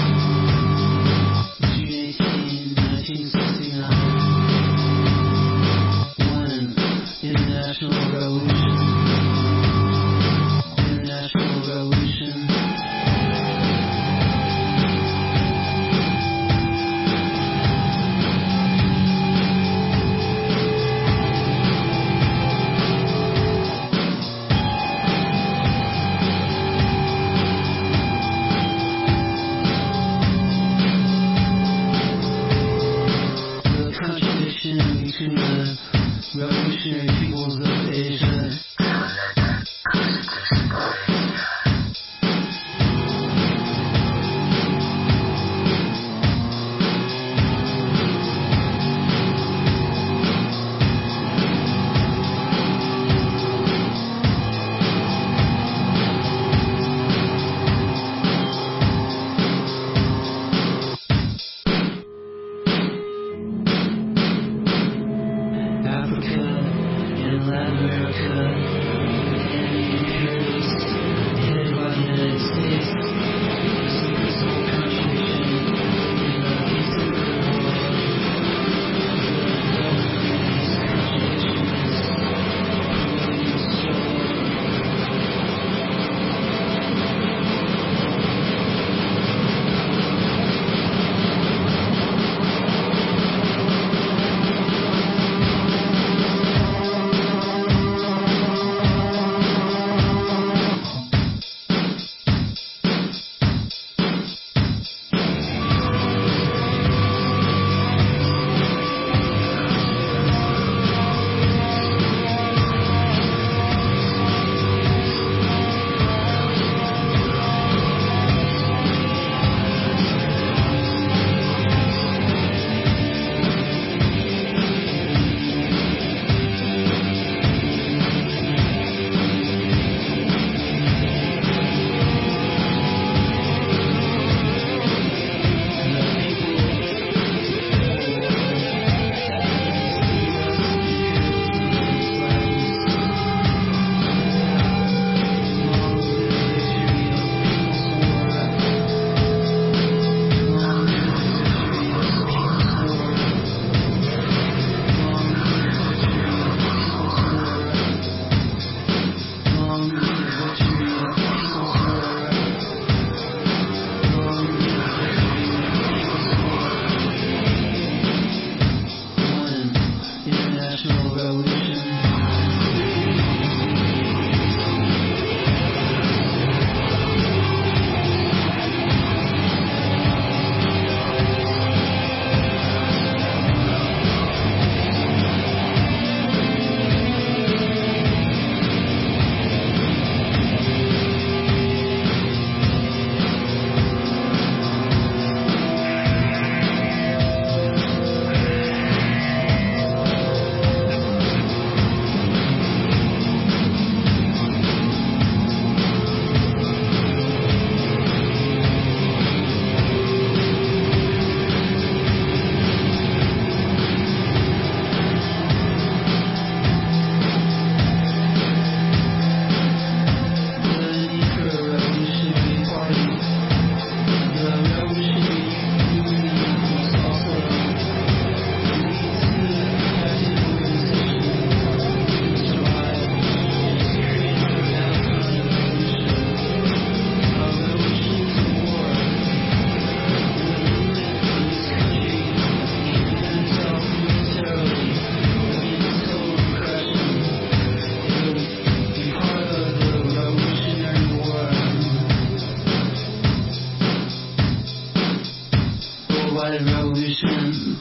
June 18, 1969. One international revolution. International revolution. Between the revolutionary peoples of Asia. Africa America and the imperialists headed by the United States. So this whole contradiction in the East and the world, the development of these contradictions, promoting the struggle. International Revolution. Worldwide revolution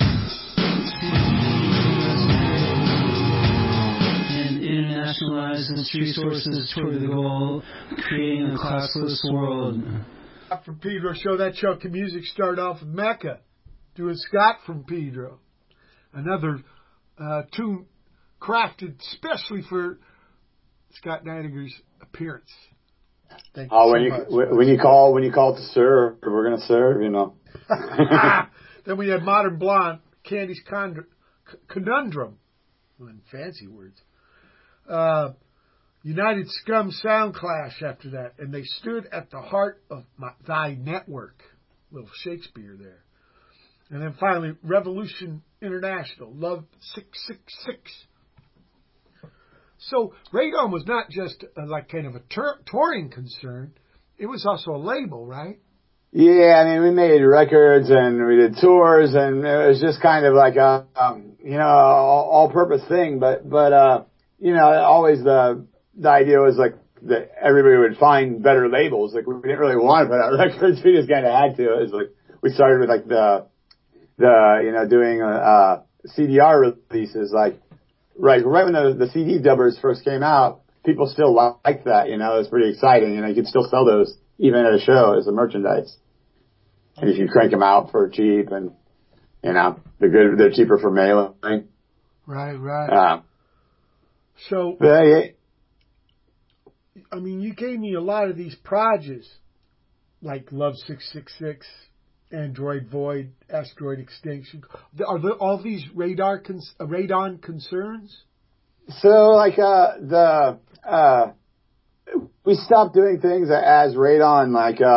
and internationalize its resources toward the goal of creating a classless world. Scott from Pedro show. That Chunky Music started off with Mecca, doing Scott from Pedro. Another tune crafted specially for Scott Nightinger's appearance. Thank you so much. When you call to serve, we're gonna serve, you know. Then we had Modern Blonde, Candy's Conundrum. Fancy words. United Scum Sound Clash after that. And they stood at the heart of thy network. Little Shakespeare there. And then finally, Revolution International, Love 666. So Radon was not just like kind of a touring concern. It was also a label, right? Yeah, I mean, we made records and we did tours, and it was just kind of like a, all-purpose thing. But always the idea was like that everybody would find better labels. Like we didn't really want to put out records, we just kind of had to. It was like we started with like doing CDR releases, like right when the CD dubbers first came out. People still liked that, it was pretty exciting, you could still sell those even at a show as a merchandise. And if you crank them out for cheap, and they're cheaper for mailing. Right. So, I mean, you gave me a lot of these projects, like Love 666, Android Void, Asteroid Extinction. Are all these Radon concerns? So we stopped doing things as Radon,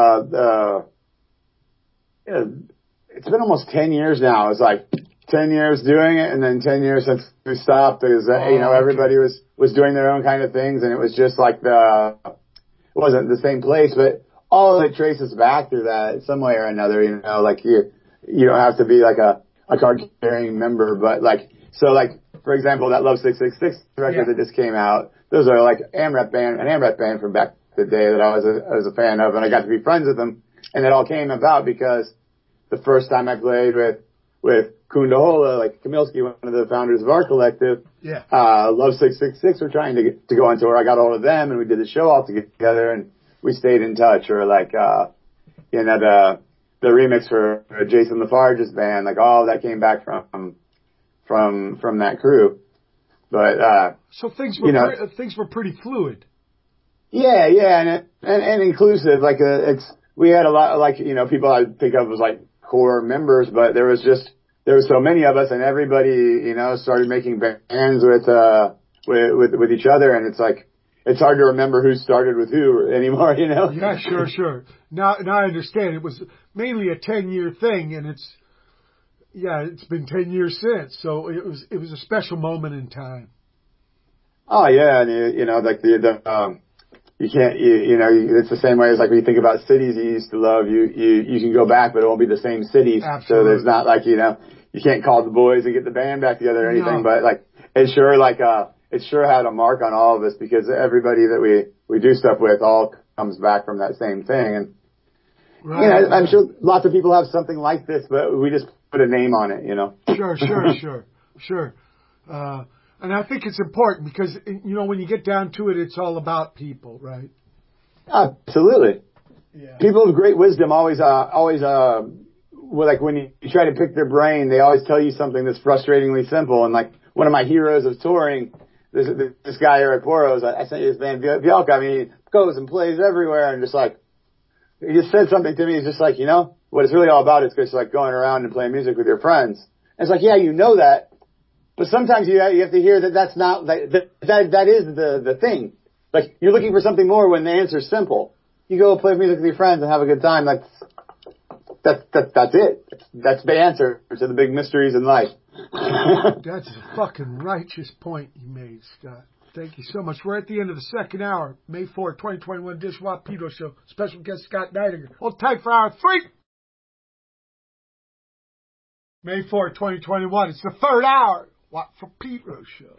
it's been almost 10 years now. It's like 10 years doing it and then 10 years since we stopped because, everybody was doing their own kind of things and it was just like it wasn't the same place, but all of it traces back through that some way or another, you don't have to be like a card carrying member, but for example, that Love 666 record that just came out, those are like an AMREP band from back the day that I was a fan of, and I got to be friends with them, and it all came about because the first time I played with Kundahola, like Kamilski, one of the founders of our collective, Love 666 were trying to go on tour. I got hold of them, and we did the show all together, and we stayed in touch. Or the remix for Jason Lafarge's band, like all that came back from that crew. But so things were pretty fluid. Yeah, and inclusive. We had a lot people I think of as like core members, but there was so many of us, and everybody started making bands with each other, and it's hard to remember who started with who anymore. Yeah, sure. Now I understand. It was mainly a 10-year thing, and it's been 10 years since. So it was a special moment in time. Oh yeah, and you can't, it's the same way as like when you think about cities you used to love, you can go back, but it won't be the same cities. Absolutely. So there's not you can't call the boys and get the band back together or anything, but it sure had a mark on all of us because everybody that we do stuff with all comes back from that same thing. And, I'm sure lots of people have something like this, but we just put a name on it, Sure. And I think it's important because, when you get down to it, it's all about people, right? Absolutely. Yeah. People of great wisdom always, when you try to pick their brain, they always tell you something that's frustratingly simple. And like one of my heroes of touring, this guy, Eric Boros, I sent you his band, Bjelka. I mean, he goes and plays everywhere and he just said something to me. He's just like, what it's really all about is just like going around and playing music with your friends. And it's like, yeah, that. But sometimes you have to hear that that's not, that is the thing. Like, you're looking for something more when the answer's simple. You go play music with your friends and have a good time. That's it. That's the answer to the big mysteries in life. That's a fucking righteous point you made, Scott. Thank you so much. We're at the end of the second hour. May 4th, 2021, Dishwa Pedro Show. Special guest Scott Neidinger. Hold tight for hour 3. May 4th, 2021. It's the third hour. What for Pedro Show.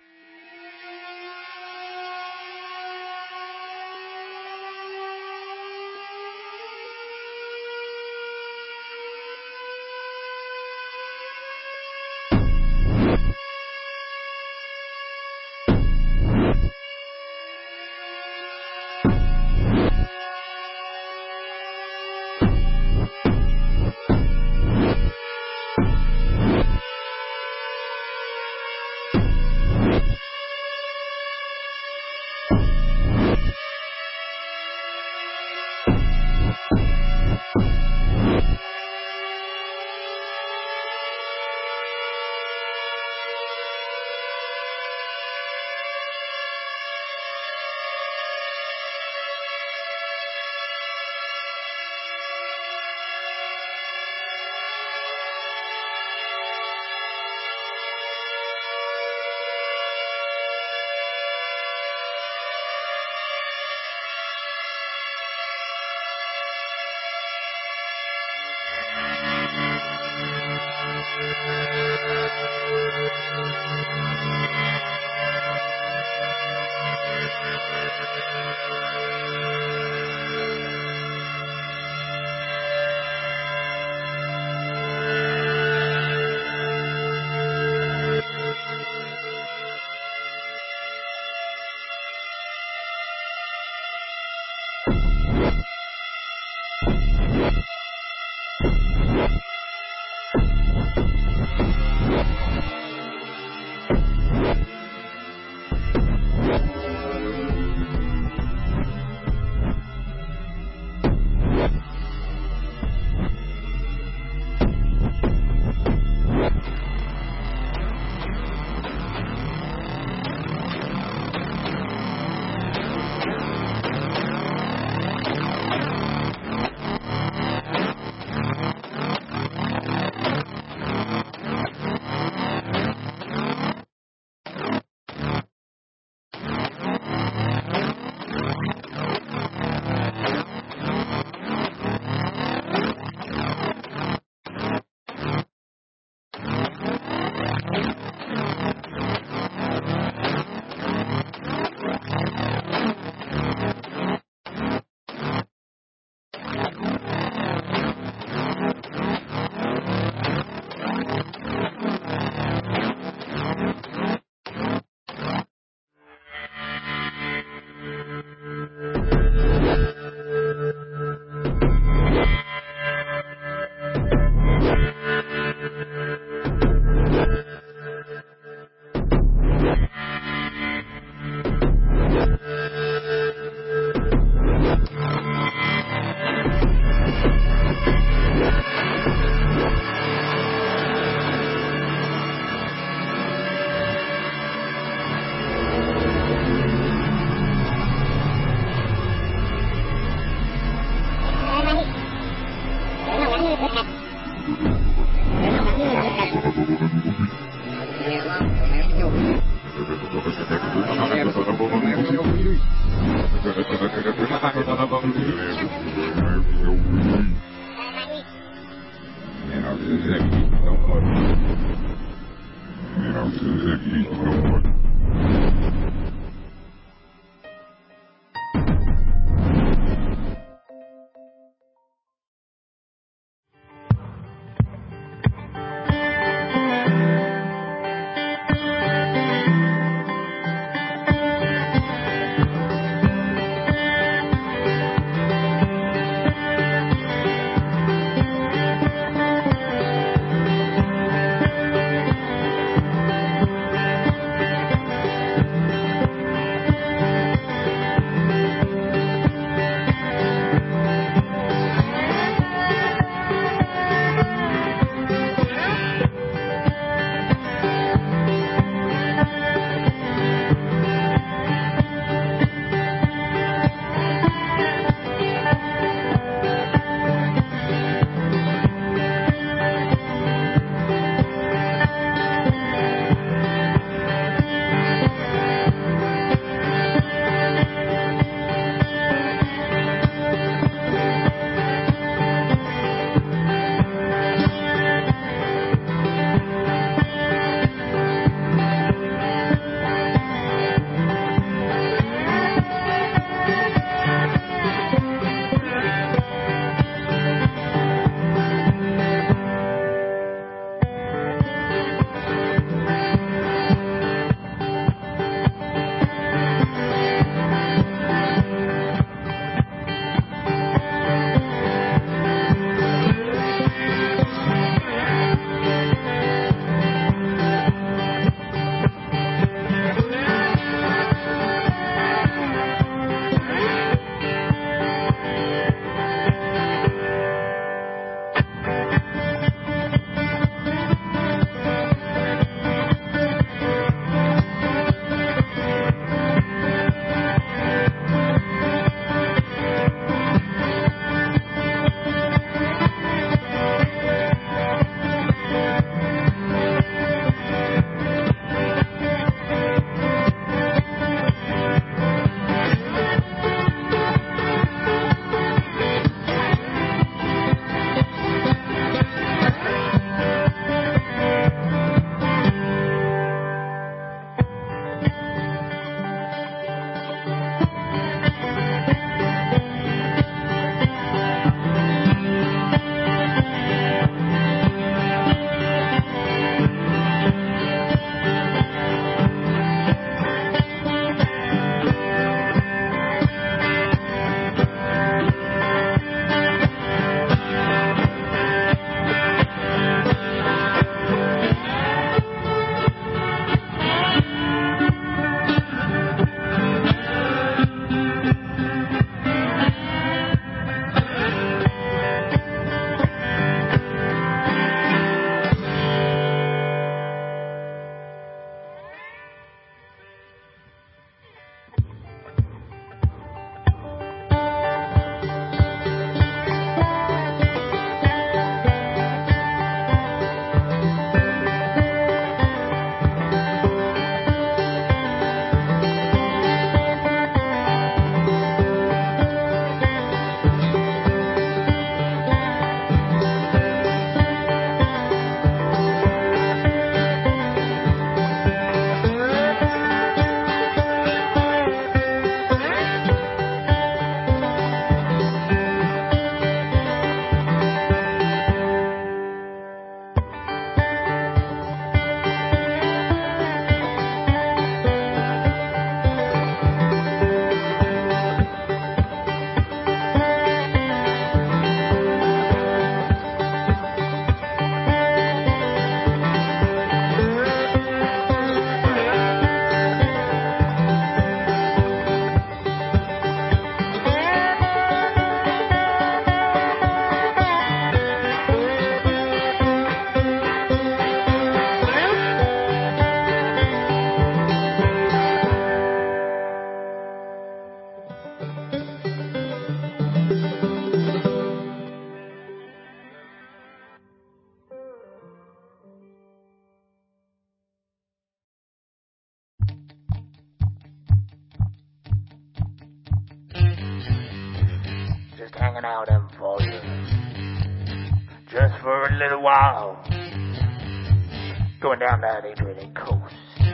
just hanging out in for you. Just for a little while. Going down that Adriatic coast.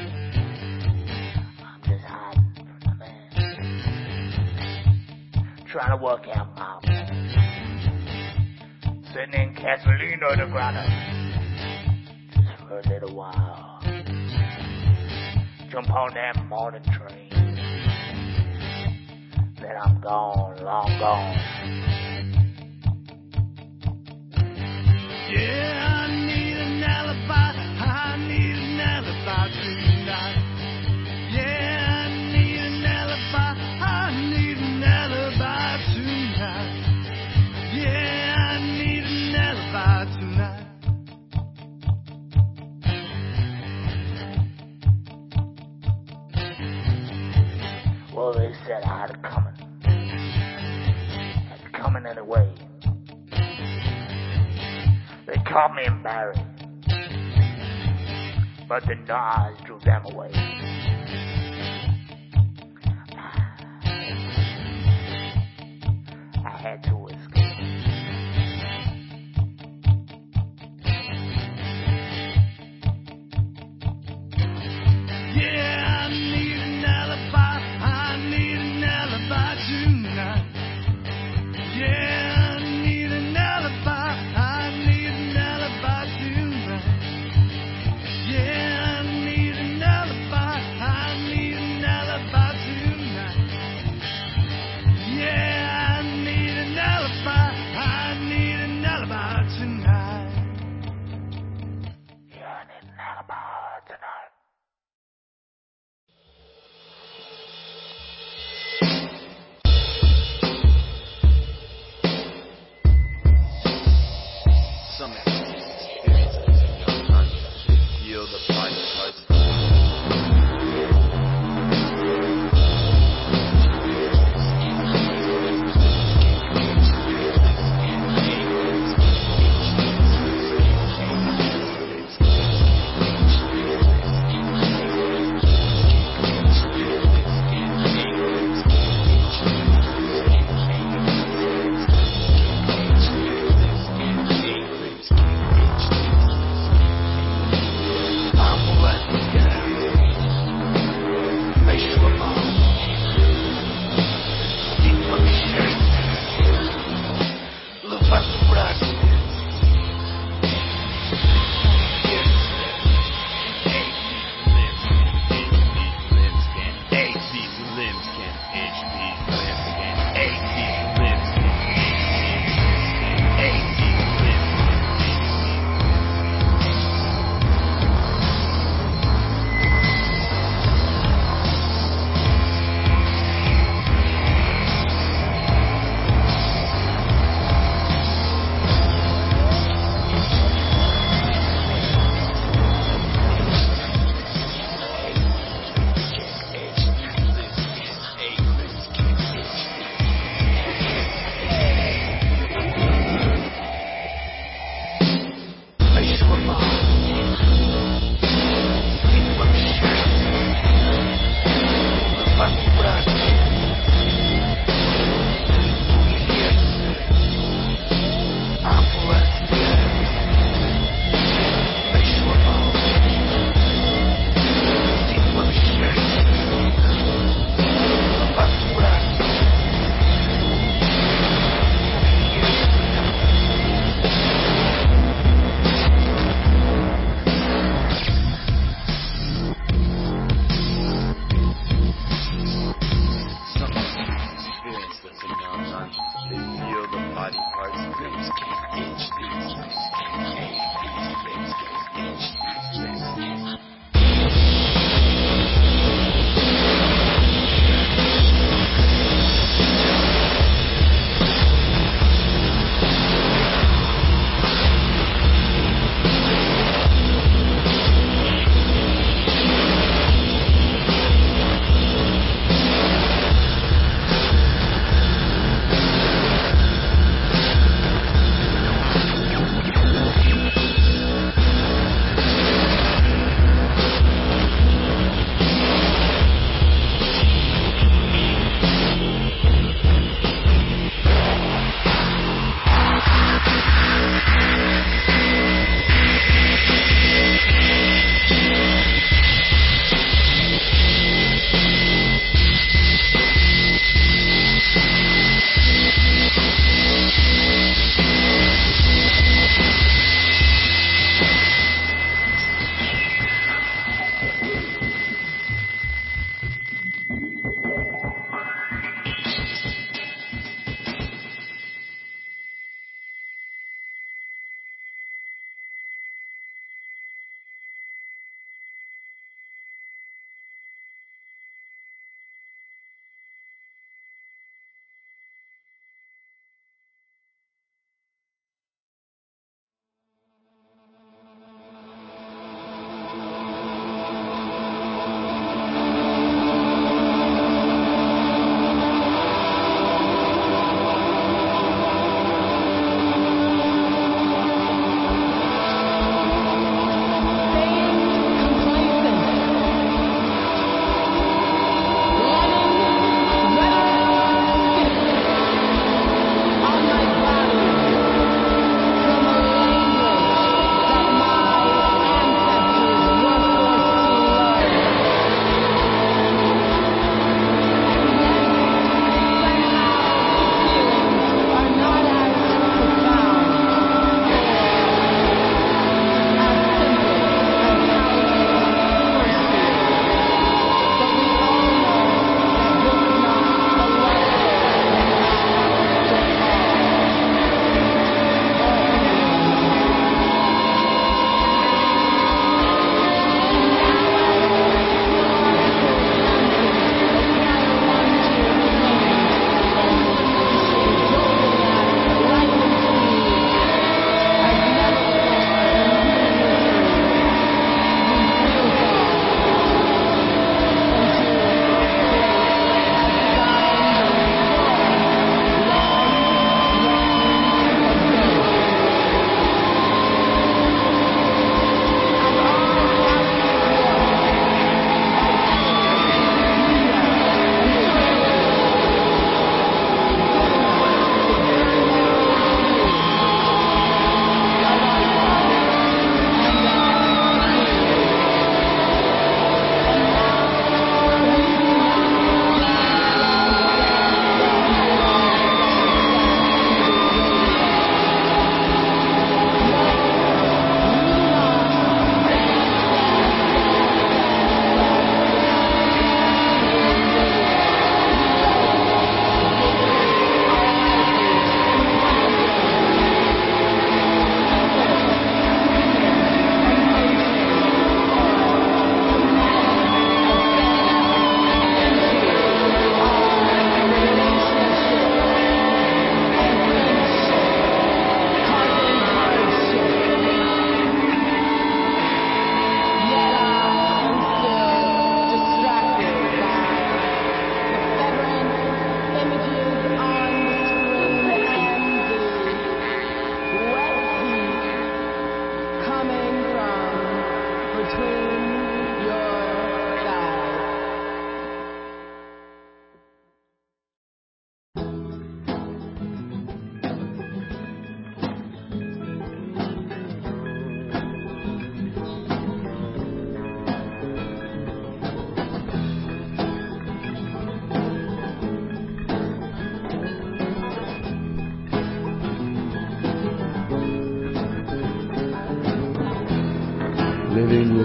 I'm just hiding from the man. Trying to work out my plan. Sitting in Castellino de Grana. Just for a little while. Jump on that morning train. Then I'm gone, long gone. Yeah, I need an alibi. I need an alibi tonight. Yeah, I need an alibi. I need an alibi tonight. Yeah, I need an alibi tonight. Well, they said I had it coming. Had it coming anyway. They caught me in Barry. But the Nas drew them away. I had to escape. Yeah, I need an alibi. I need an alibi tonight. Yeah, I need an alibi. I need an alibi tonight. Yeah, I need an alibi. I need an alibi tonight. Yeah, I need an alibi. I need an alibi tonight. Yeah, I need an alibi tonight. Some experiences in young hearts feel the private parts.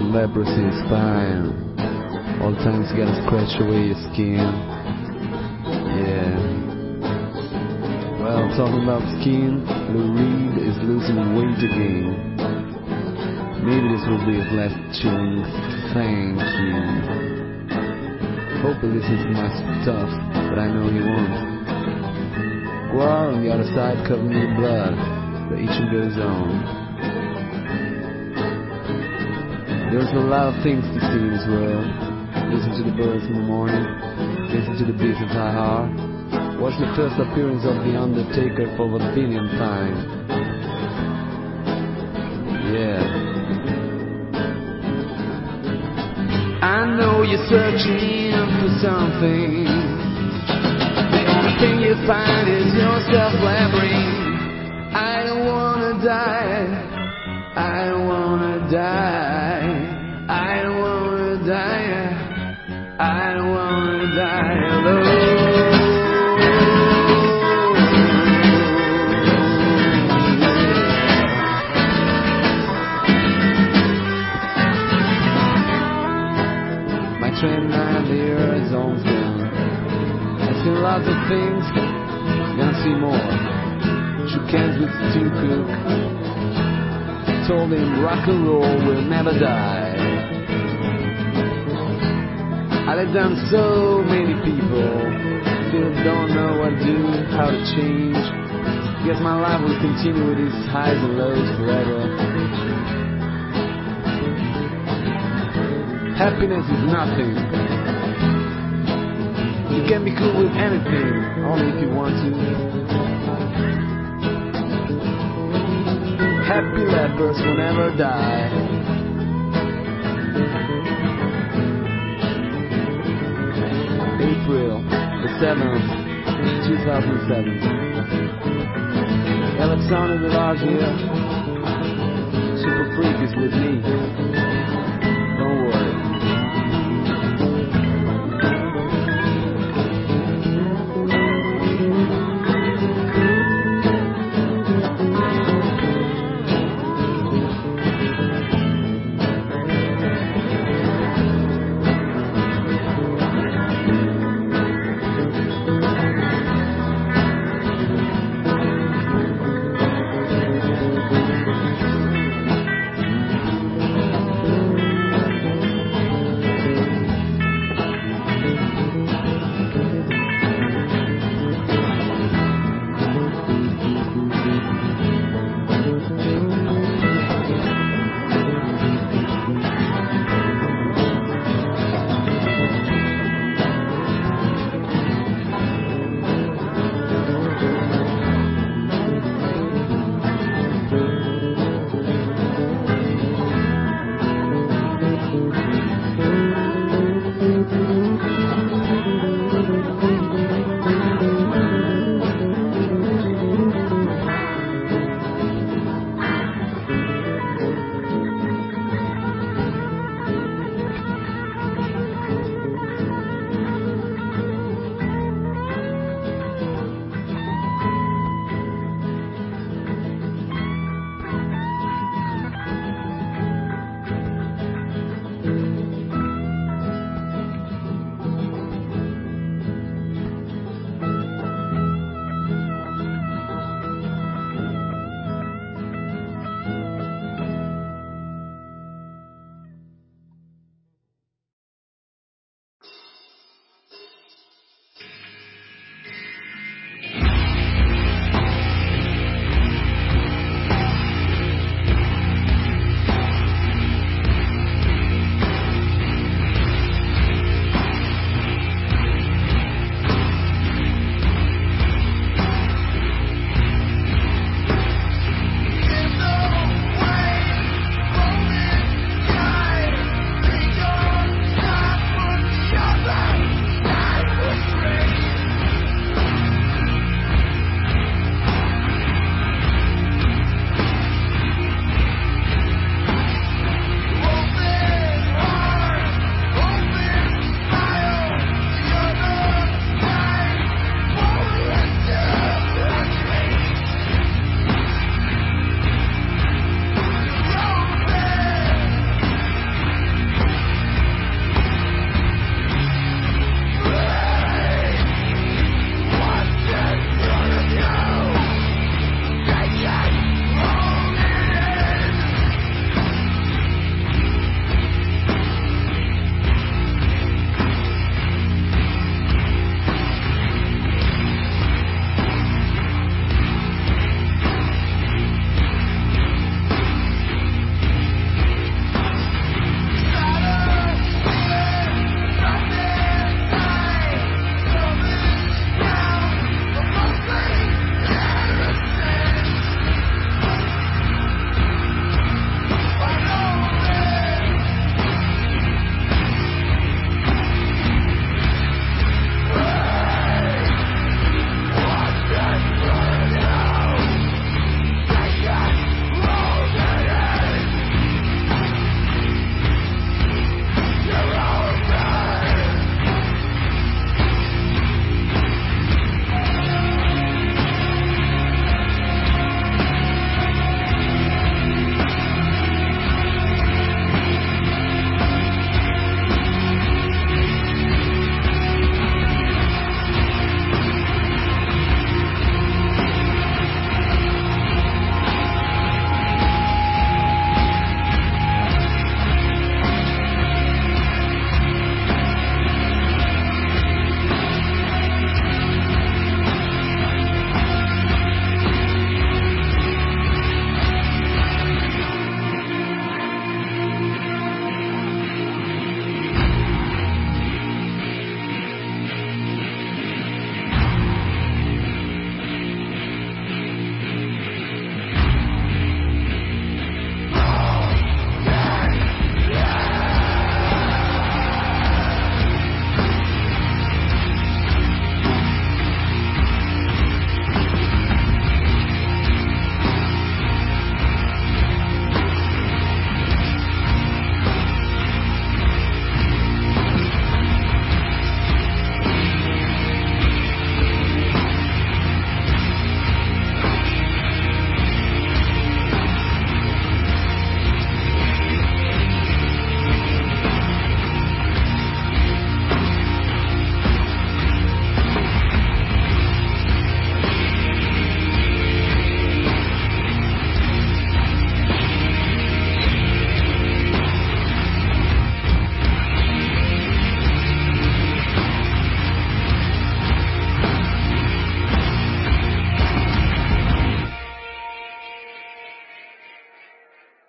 leprosy is fine. All the times you gotta scratch away your skin. Yeah. Well, talking about skin, Lou Reed is losing weight again. Maybe this will be his last chilling thank you. Hope he listens to my stuff, but I know he won't. Guar on the other side covered me in blood, but each one goes on. There's a lot of things to see in this world. Listen to the birds in the morning, listen to the bees of Tahar, watch the first appearance of the Undertaker for the billionth time. Yeah. I know you're searching for something. The only thing you find is yourself blabbering. I don't wanna die. I don't wanna die. I don't wanna die. I don't wanna die alone. My train ride here is almost done. I've seen lots of things, gonna see more. Shook hands with Stu Cook. Told him rock and roll will never die. I let down so many people. Still don't know what to do, how to change. Guess my life will continue with its highs and lows forever. Happiness is nothing. You can be cool with anything, only if you want to. Happy lepers will never die. April the 7th, 2007. Alexander Village here. Super Freak is with me. Don't worry.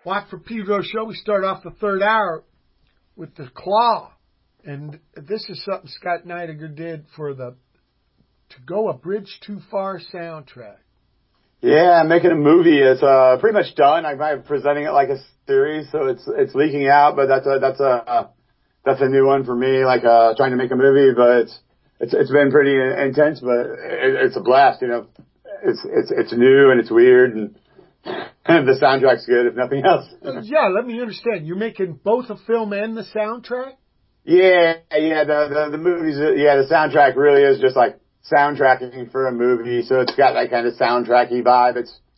Watt for Pedro show. We start off the third hour with The Claw. And this is something Scott Neidinger did for the To Go a Bridge Too Far soundtrack. Yeah, I'm making a movie. It's pretty much done. I'm presenting it like a series, so it's leaking out. But that's a new one for me. Like trying to make a movie, but it's been pretty intense. But it's a blast. You know, it's new and it's weird, and the soundtrack's good if nothing else. Yeah, let me understand. You're making both a film and the soundtrack? Yeah. The movies. Yeah, the soundtrack really is just like soundtracking for a movie, so it's got that kind of soundtracky vibe.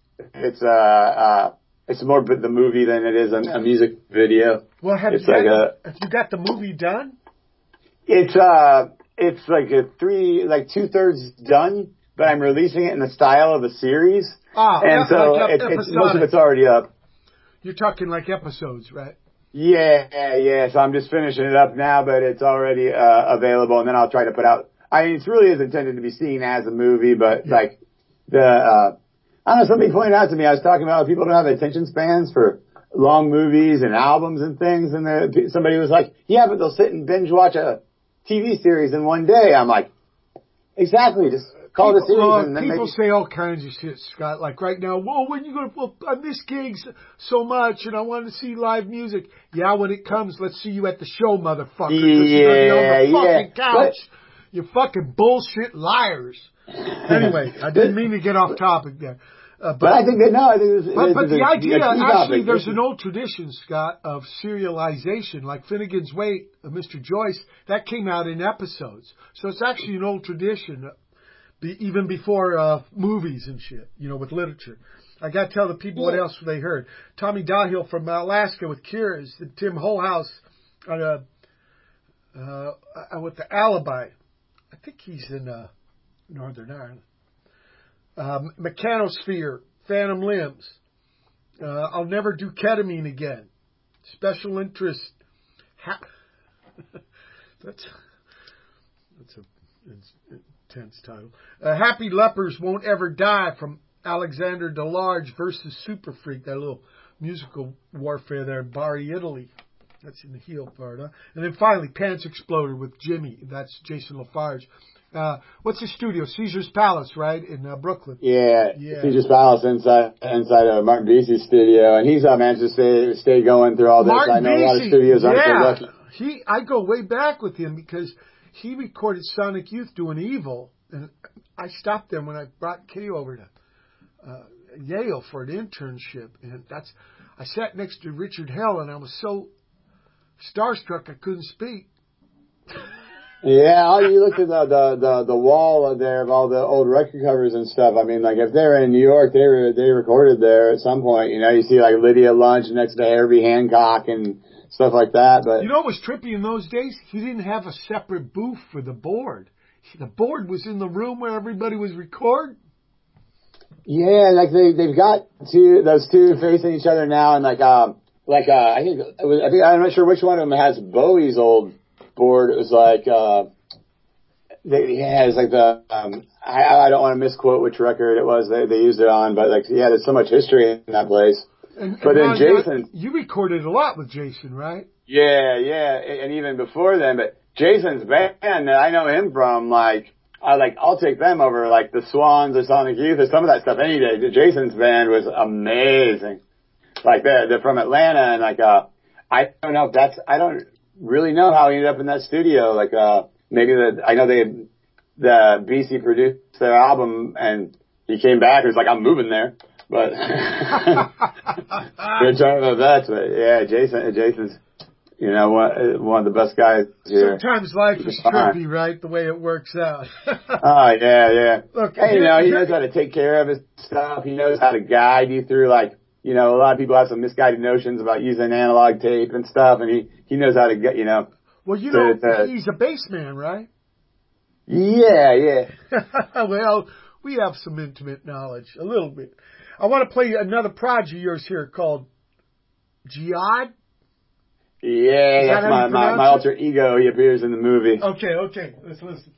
It's more the movie than it is a music video. Well, have you got the movie done? It's like 2/3 done, but I'm releasing it in the style of a series, and so most of it's already up. You're talking like episodes, right? Yeah. So I'm just finishing it up now, but it's already available, and then I'll try to put out. I mean, it really is intended to be seen as a movie, but like I don't know, somebody pointed out to me, I was talking about how people don't have attention spans for long movies and albums and things, and somebody was like, yeah, but they'll sit and binge watch a TV series in one day. I'm like, exactly, just call it a series. And then people say all kinds of shit, Scott, like right now, whoa, when you going to, I miss gigs so much and I want to see live music. Yeah, when it comes, let's see you at the show, motherfucker. You're going to be on the fucking couch. You fucking bullshit liars. Anyway, I didn't mean to get off topic there. But I think that, But the idea, actually, there's an old tradition, Scott, of serialization, like Finnegan's Wake, Mr. Joyce, that came out in episodes. So it's actually an old tradition, even before movies and shit, with literature. I got to tell the people what else they heard. Tommy Dahill from Alaska with Cures, Tim Holhouse with the Alibi. I think he's in Northern Ireland. Mechanosphere, Phantom Limbs. I'll Never Do Ketamine Again. Special Interest. That's an intense title. Happy Lepers Won't Ever Die from Alexander Delarge versus Super Freak. That little musical warfare there in Bari, Italy. That's in the heel part, huh? And then finally, Pants Exploder with Jimmy. That's Jason LaFarge. What's the studio? Caesar's Palace, right? In Brooklyn. Yeah. Caesar's Palace inside Martin Beese's studio. And he's managed to stay going through all this. Martin I know Beese, a lot of studios aren't so lucky. I go way back with him because he recorded Sonic Youth doing Evil. And I stopped them when I brought Kay over to Yale for an internship. And I sat next to Richard Hell and I was so starstruck I couldn't speak. Yeah, you look at the wall there of all the old record covers and stuff. I mean, like if they're in New York, they recorded there at some point. You see like Lydia Lunch next to Herbie Hancock and stuff like that. But what was trippy in those days? He didn't have a separate booth for the board. The board was in the room where everybody was recording. Yeah, like they've got those two facing each other now, and I'm not sure which one of them has Bowie's old board. It was like it's like the I don't want to misquote which record it was they used it on, but there's so much history in that place. But then Jason, you recorded a lot with Jason, right? Yeah, and even before then. But Jason's band, I know him from I'll take them over like the Swans or Sonic Youth or some of that stuff any day. Jason's band was amazing. Like they're from Atlanta, and I don't know if I don't really know how he ended up in that studio. I know the BC produced their album, and he came back and was like, I'm moving there. But we're talking about that. But yeah, Jason's one of the best guys here. Sometimes life is trippy, right? The way it works out. Oh yeah. Look, he knows how to take care of his stuff. He knows how to guide you through a lot of people have some misguided notions about using analog tape and stuff, and he knows how to get, Well, he's a bass man, right? Yeah. Well, we have some intimate knowledge, a little bit. I want to play another project of yours here called Jihad. Yeah, that's my alter ego. He appears in the movie. Okay. Let's listen.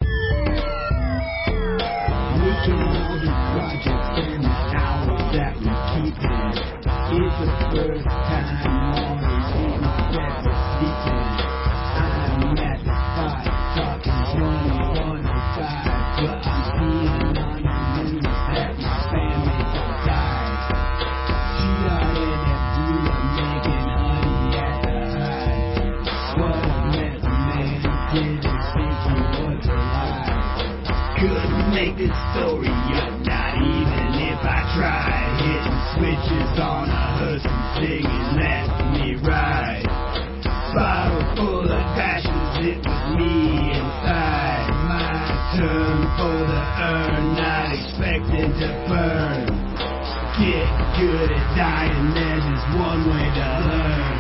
Making all these projects and the hours that we keep in. It's the first time morning in my bed for sleeping. I'm at the spot, talking 2105, but I'm seeing on the news that my bandmates all died. GINFU are making honey at the hive. What a mess, man, didn't think he was alive. Couldn't make this story up, not even if I tried. Hitting switches on a hearse and singing, let me ride. Bottle full of passions, it was me inside. My turn for the urn, not expecting to burn. Get good at dying, there's just one way to learn.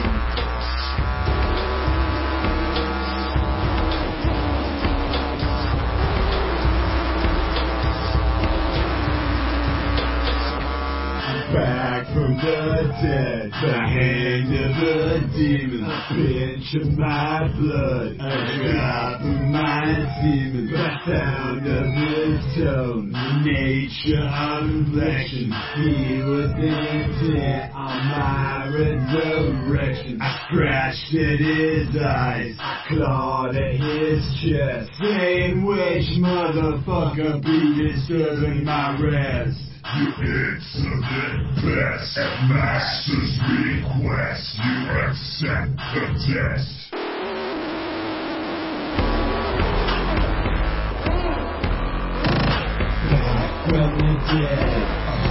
Back from the dead, the hand of a demon, a pinch of my blood, a drop of my semen, the sound of his tone, the nature of inflection. He was intent on my resurrection. I scratched at his eyes, clawed at his chest, saying which motherfucker be disturbing my rest. You insolent best, at master's request, you accept the test. Back from the dead,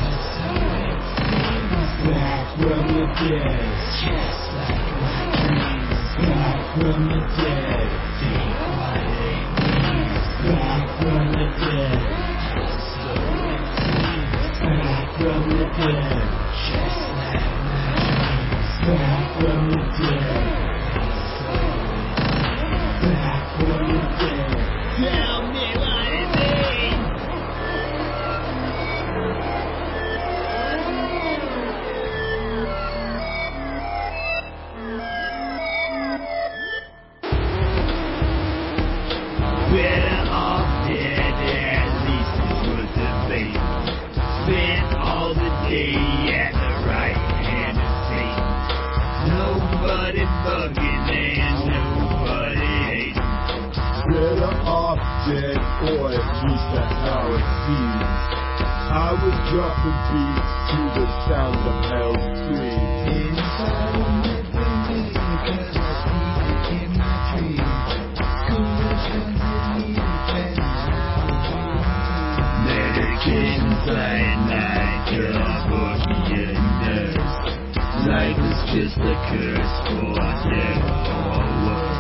back from the dead, just like my dreams. Back from the dead, take what it means. Back from the dead. Back from the dead, just like my dreams. Back from the dead, back from the dead. Tell me what it means. Better off dead, at least it's worth debating. Spent all the day at the right hand of Satan. Nobody bugging and nobody hating. Better off dead, or at least that's how it seems. I was dropping beats to the sound of hell's screams. Inside of me, because I see it in my dreams. Conversations in me, medications at night, California nurse. Life is just a curse for death or worse.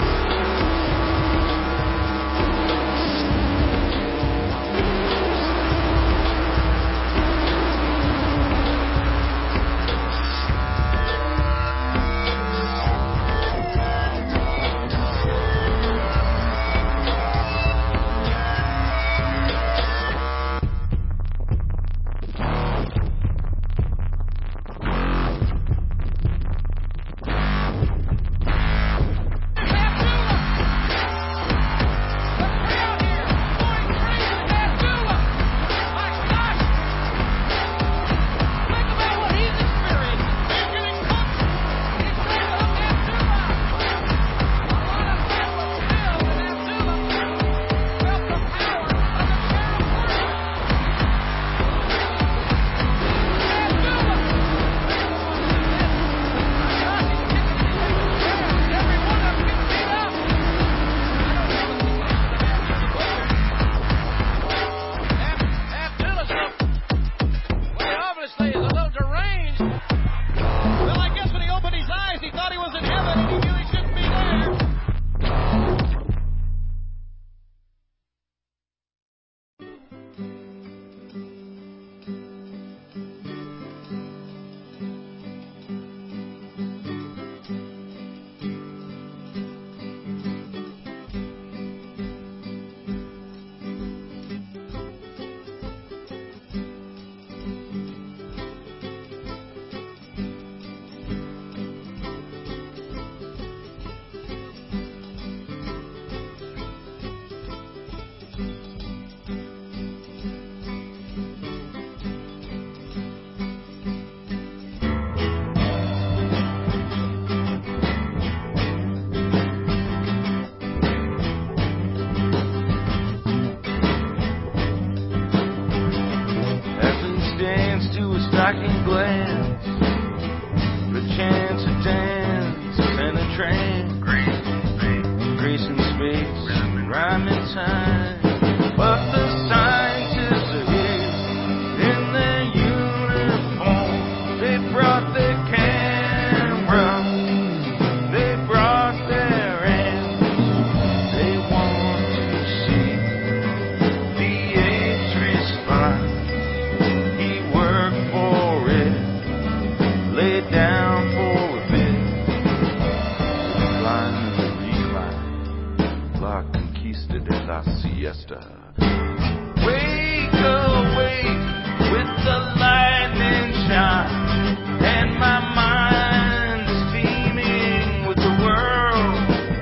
Wake awake with the lightning shine, and my mind is teeming with the world,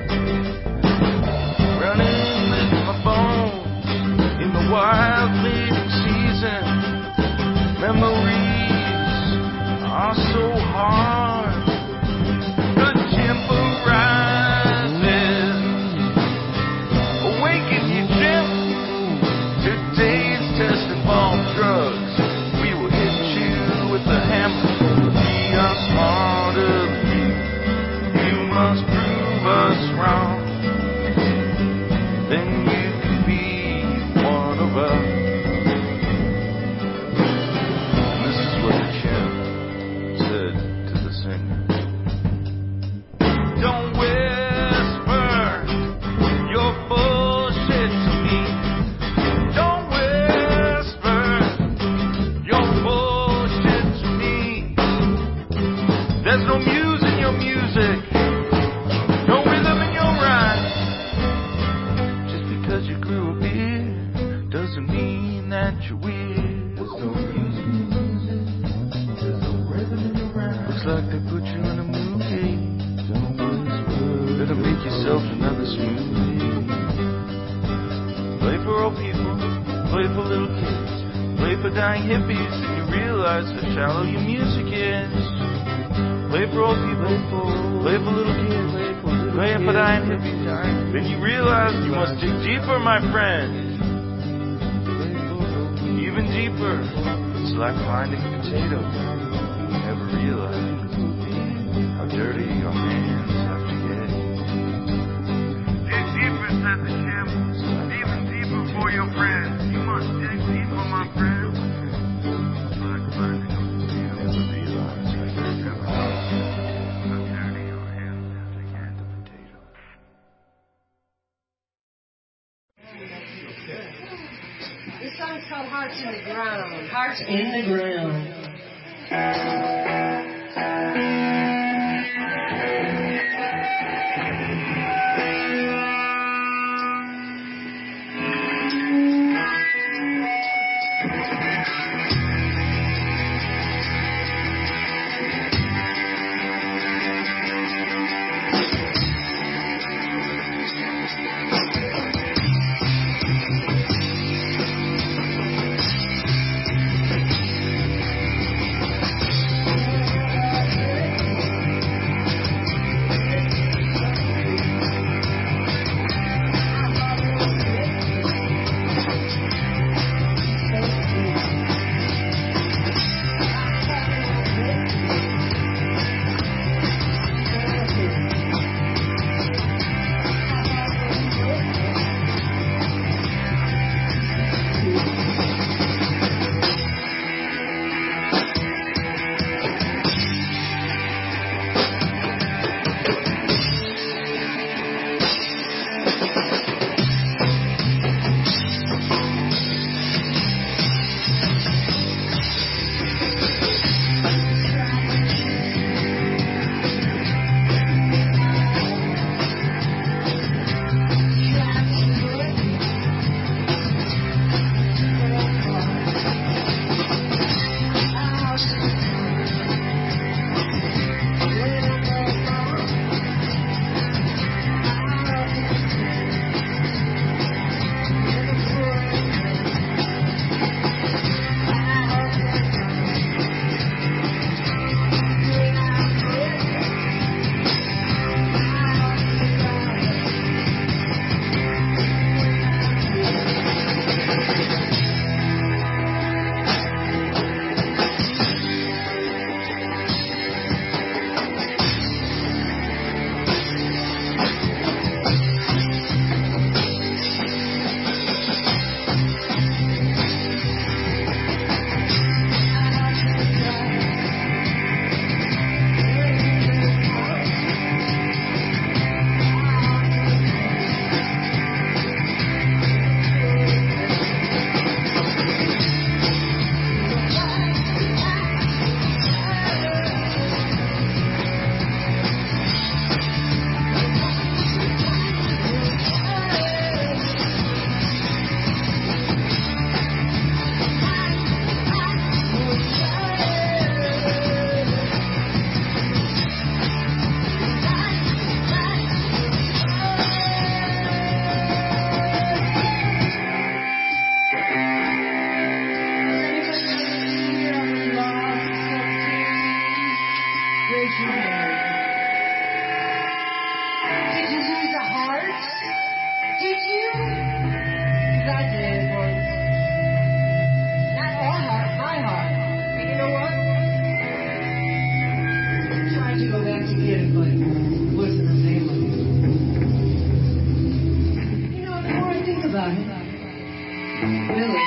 running with my bones in the wild leaf season. Memories are so hard. The temper rises. Awaken you, Jim. Today's test involved drugs. We will hit you with a hammer. We are smarter than you. You must prove us wrong. Then you can be one of us. This is what the champ said to the singer. Don't whisper your bullshit to me. Don't whisper your bullshit to me. There's no muse in your music, no rhythm in your rhyme. Just because you grew a beard doesn't mean that you're weird. There's no muse in your music, there's no rhythm in your rhyme. Looks like they put you in a movie. Don't whisper. Better make yourself another smoothie. Play for old people, play for little kids, play for dying hippies, and you realize how shallow your music is. Play for old people, play for little kids, play for dying hippies, then you realize you must dig deeper, my friend. Even deeper. It's like finding a potato. You never realize how dirty your hands have to get. Dig deeper, said the chimp. Even deeper for your friends. You must dig deeper, my friend. It's like finding a potato. You never realize how dirty your hands have to get. The potato. This song's called Hearts in the Ground. Hearts in the Ground. Billy.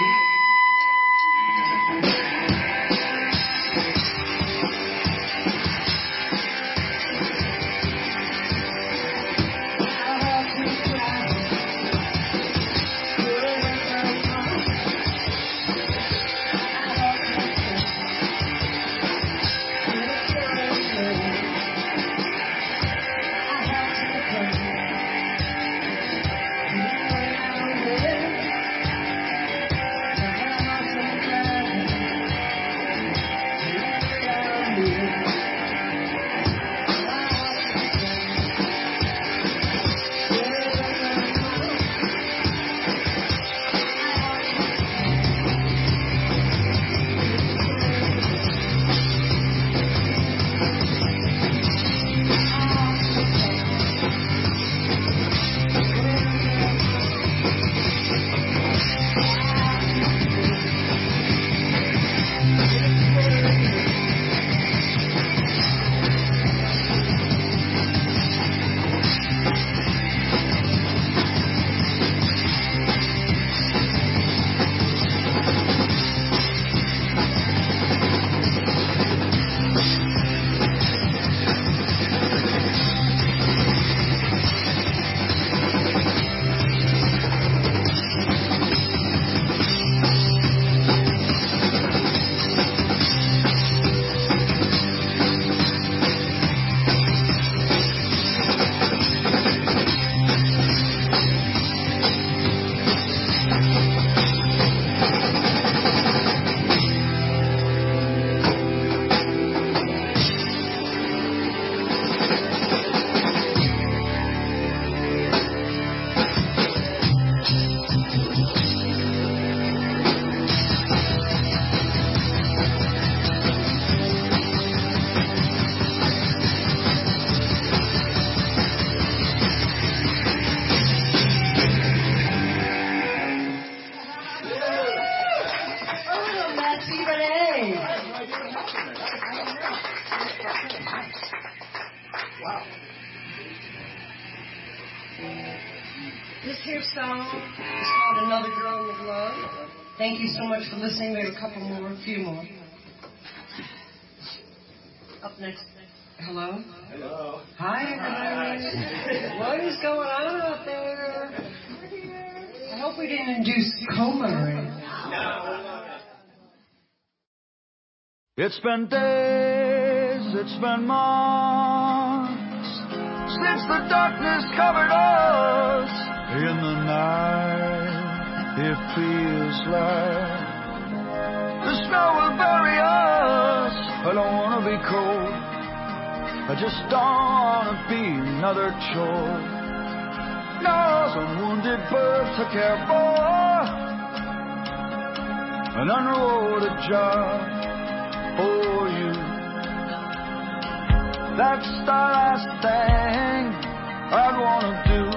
This here song is called Another Girl with Love. Thank you so much for listening. We have a couple more, a few more. Up next. Hello? Hello. Hi, everybody. What is going on out there? I hope we didn't induce coma or anything. It's been days, it's been months since the darkness covered us. In the night, it feels like the snow will bury us. I don't want to be cold. I just don't want to be another chore. No, some wounded bird to care for, an unrewarded job for you. That's the last thing I'd want to do.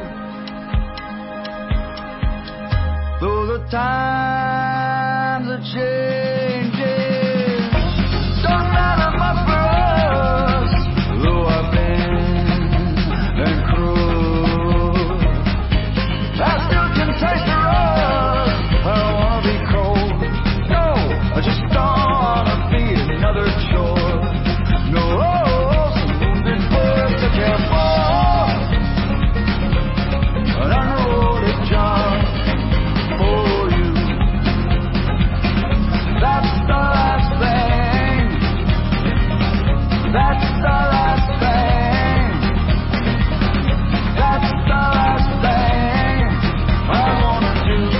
Though the times are changing, don't matter much for us. Though I've been and cruel, I still can taste the rust. I don't wanna be cold. No, I just don't wanna be another chore. No, some wounded birds to care for, an unrewarded job for you. That's the last thing. That's the last thing. That's the last thing I wanna do.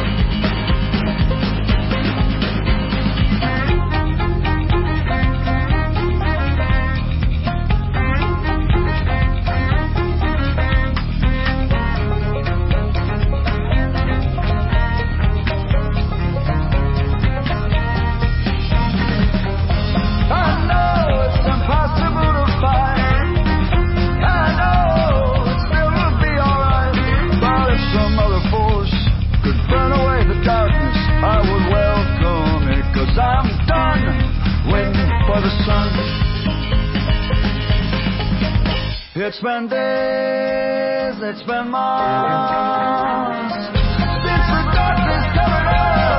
I know it's impossible to fight. I know it still will be alright. But if some other force could burn away the darkness, I would welcome it. 'Cause I'm done waiting for the sun. It's been days, it's been months since the darkness covered us.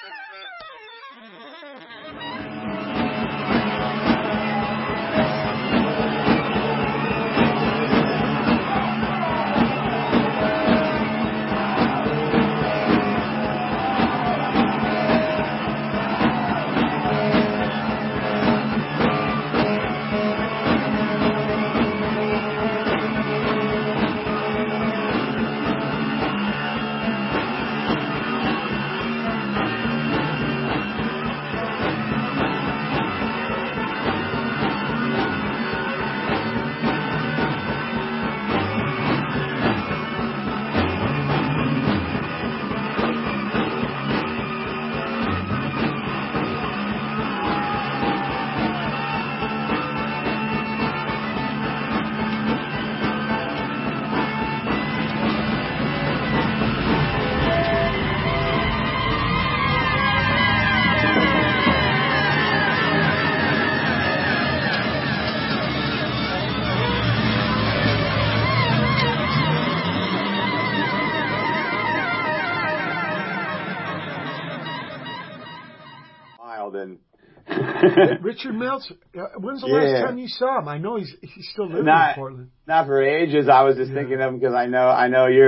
Wild and Richard Meltzer. When's the last time you saw him? I know he's still living in Portland. Not for ages. I was just thinking of him because I know you're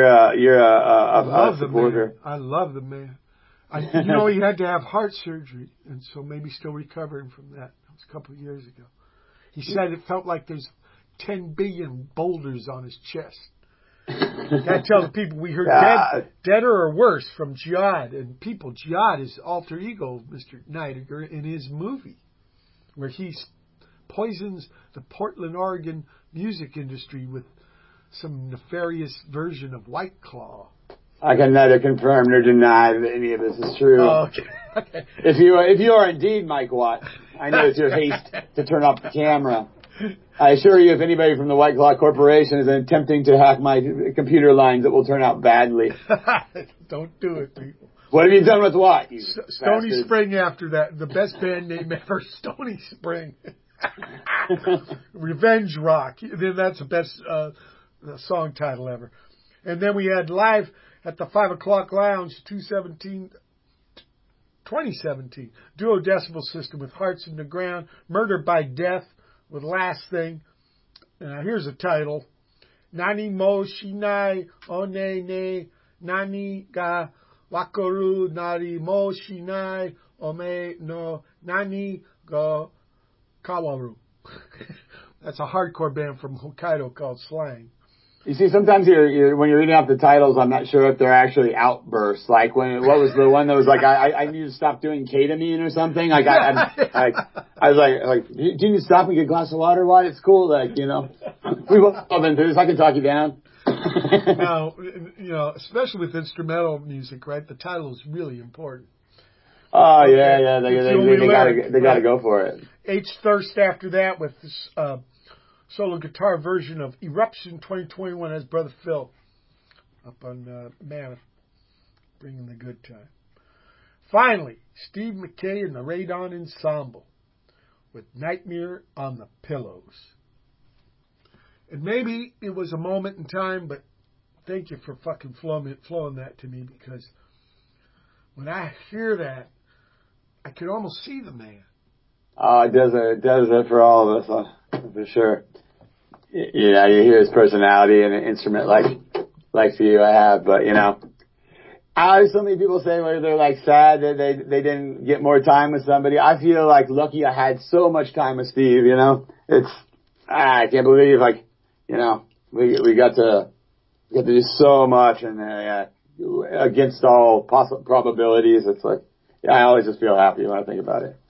a supporter. I love the man. You know, he had to have heart surgery, and so maybe still recovering from that. That was a couple of years ago. He said it felt like there's 10 billion boulders on his chest. Gotta tell the people we heard Deader or Worse from Jihad. And people, Jihad is alter ego of Mr. Neidiger in his movie, where he poisons the Portland, Oregon music industry with some nefarious version of White Claw. I can neither confirm nor deny that any of this is true. Oh, okay. If you are indeed Mike Watt, I know it's your haste to turn off the camera. I assure you, if anybody from the White Claw Corporation is attempting to hack my computer lines, it will turn out badly. Don't do it, people. What have you done with what? Stony bastard. Spring after that. The best band name ever, Stony Spring. Revenge Rock. Then that's the best song title ever. And then we had live at the 5 o'clock lounge, 2017, Duodecibel System with Hearts in the Ground, Murder by Death with Last Thing. Now here's a title. Nani mo shinai one ne nani ga wakaru nari mo shinai ome no nani ga kawaru. That's a hardcore band from Hokkaido called Slang. You see, sometimes when you're reading off the titles, I'm not sure if they're actually outbursts. Like what was the one that was like, I need to stop doing ketamine or something? Like I was like, do you need to stop and get a glass of water? Why? It's cool. Like, you know, we've all been through this. I can talk you down. Now, you know, especially with instrumental music, right? The title is really important. Oh yeah. They gotta go for it. H. Thirst after that with this, solo guitar version of Eruption 2021 as Brother Phil up on Mammoth, bringing the good time. Finally, Steve McKay and the Radon Ensemble with Nightmare on the Pillows. And maybe it was a moment in time, but thank you for fucking flowing that to me, because when I hear that, I can almost see the man. Oh, it does it for all of us, for sure. You know, you hear his personality and an instrument like you I have, but you know, so many people say where they're like sad that they didn't get more time with somebody. I feel like lucky I had so much time with Steve, you know. I can't believe, like, you know, we got to do so much, and against all possible probabilities, it's like, I always just feel happy when I think about it.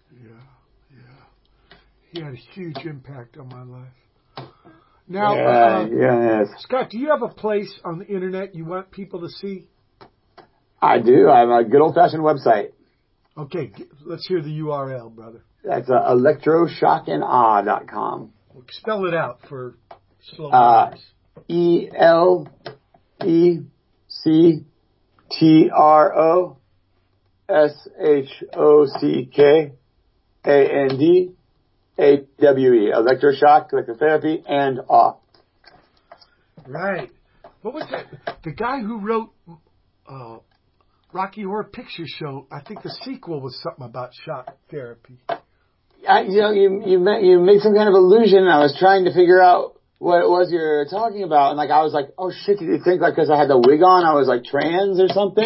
He had a huge impact on my life. Now, Scott, do you have a place on the internet you want people to see? I do. I have a good old-fashioned website. Okay, let's hear the URL, brother. That's electroshockanda.com. Spell it out for slow learners. ElectroShockAND. AWE, electroshock, electrotherapy, and awe. Right. What was that? The guy who wrote Rocky Horror Picture Show. I think the sequel was something about shock therapy. You made some kind of illusion. I was trying to figure out what it was you're talking about, and like I was like, oh shit, did you think like because I had the wig on I was like trans or something?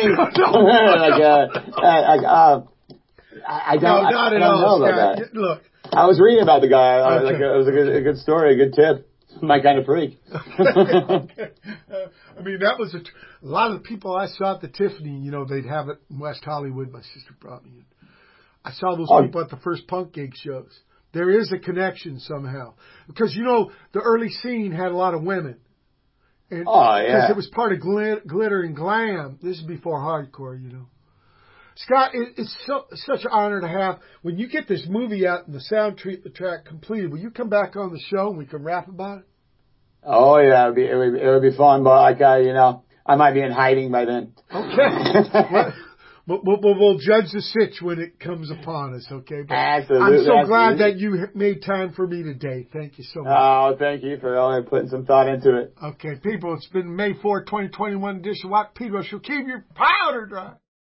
I don't know about that. Look, I was reading about the guy. Okay. Like it was a good story, a good tip. My kind of freak. I mean, that was a lot of the people I saw at the Tiffany. You know, they'd have it in West Hollywood. My sister brought me in. I saw those people at the first punk gig shows. There is a connection somehow. Because, you know, the early scene had a lot of women. And because it was part of glitter and glam. This is before hardcore, you know. Scott, it's such an honor to have. When you get this movie out and the soundtrack completed, will you come back on the show and we can rap about it? Oh, yeah. It would be fun. But, like, you know, I might be in hiding by then. Okay. We'll judge the sitch when it comes upon us, okay? But Absolutely. I'm so glad that you made time for me today. Thank you so much. Oh, thank you for putting some thought into it. Okay, people, it's been May 4, 2021 edition of Watt Pedro. She'll keep your powder dry.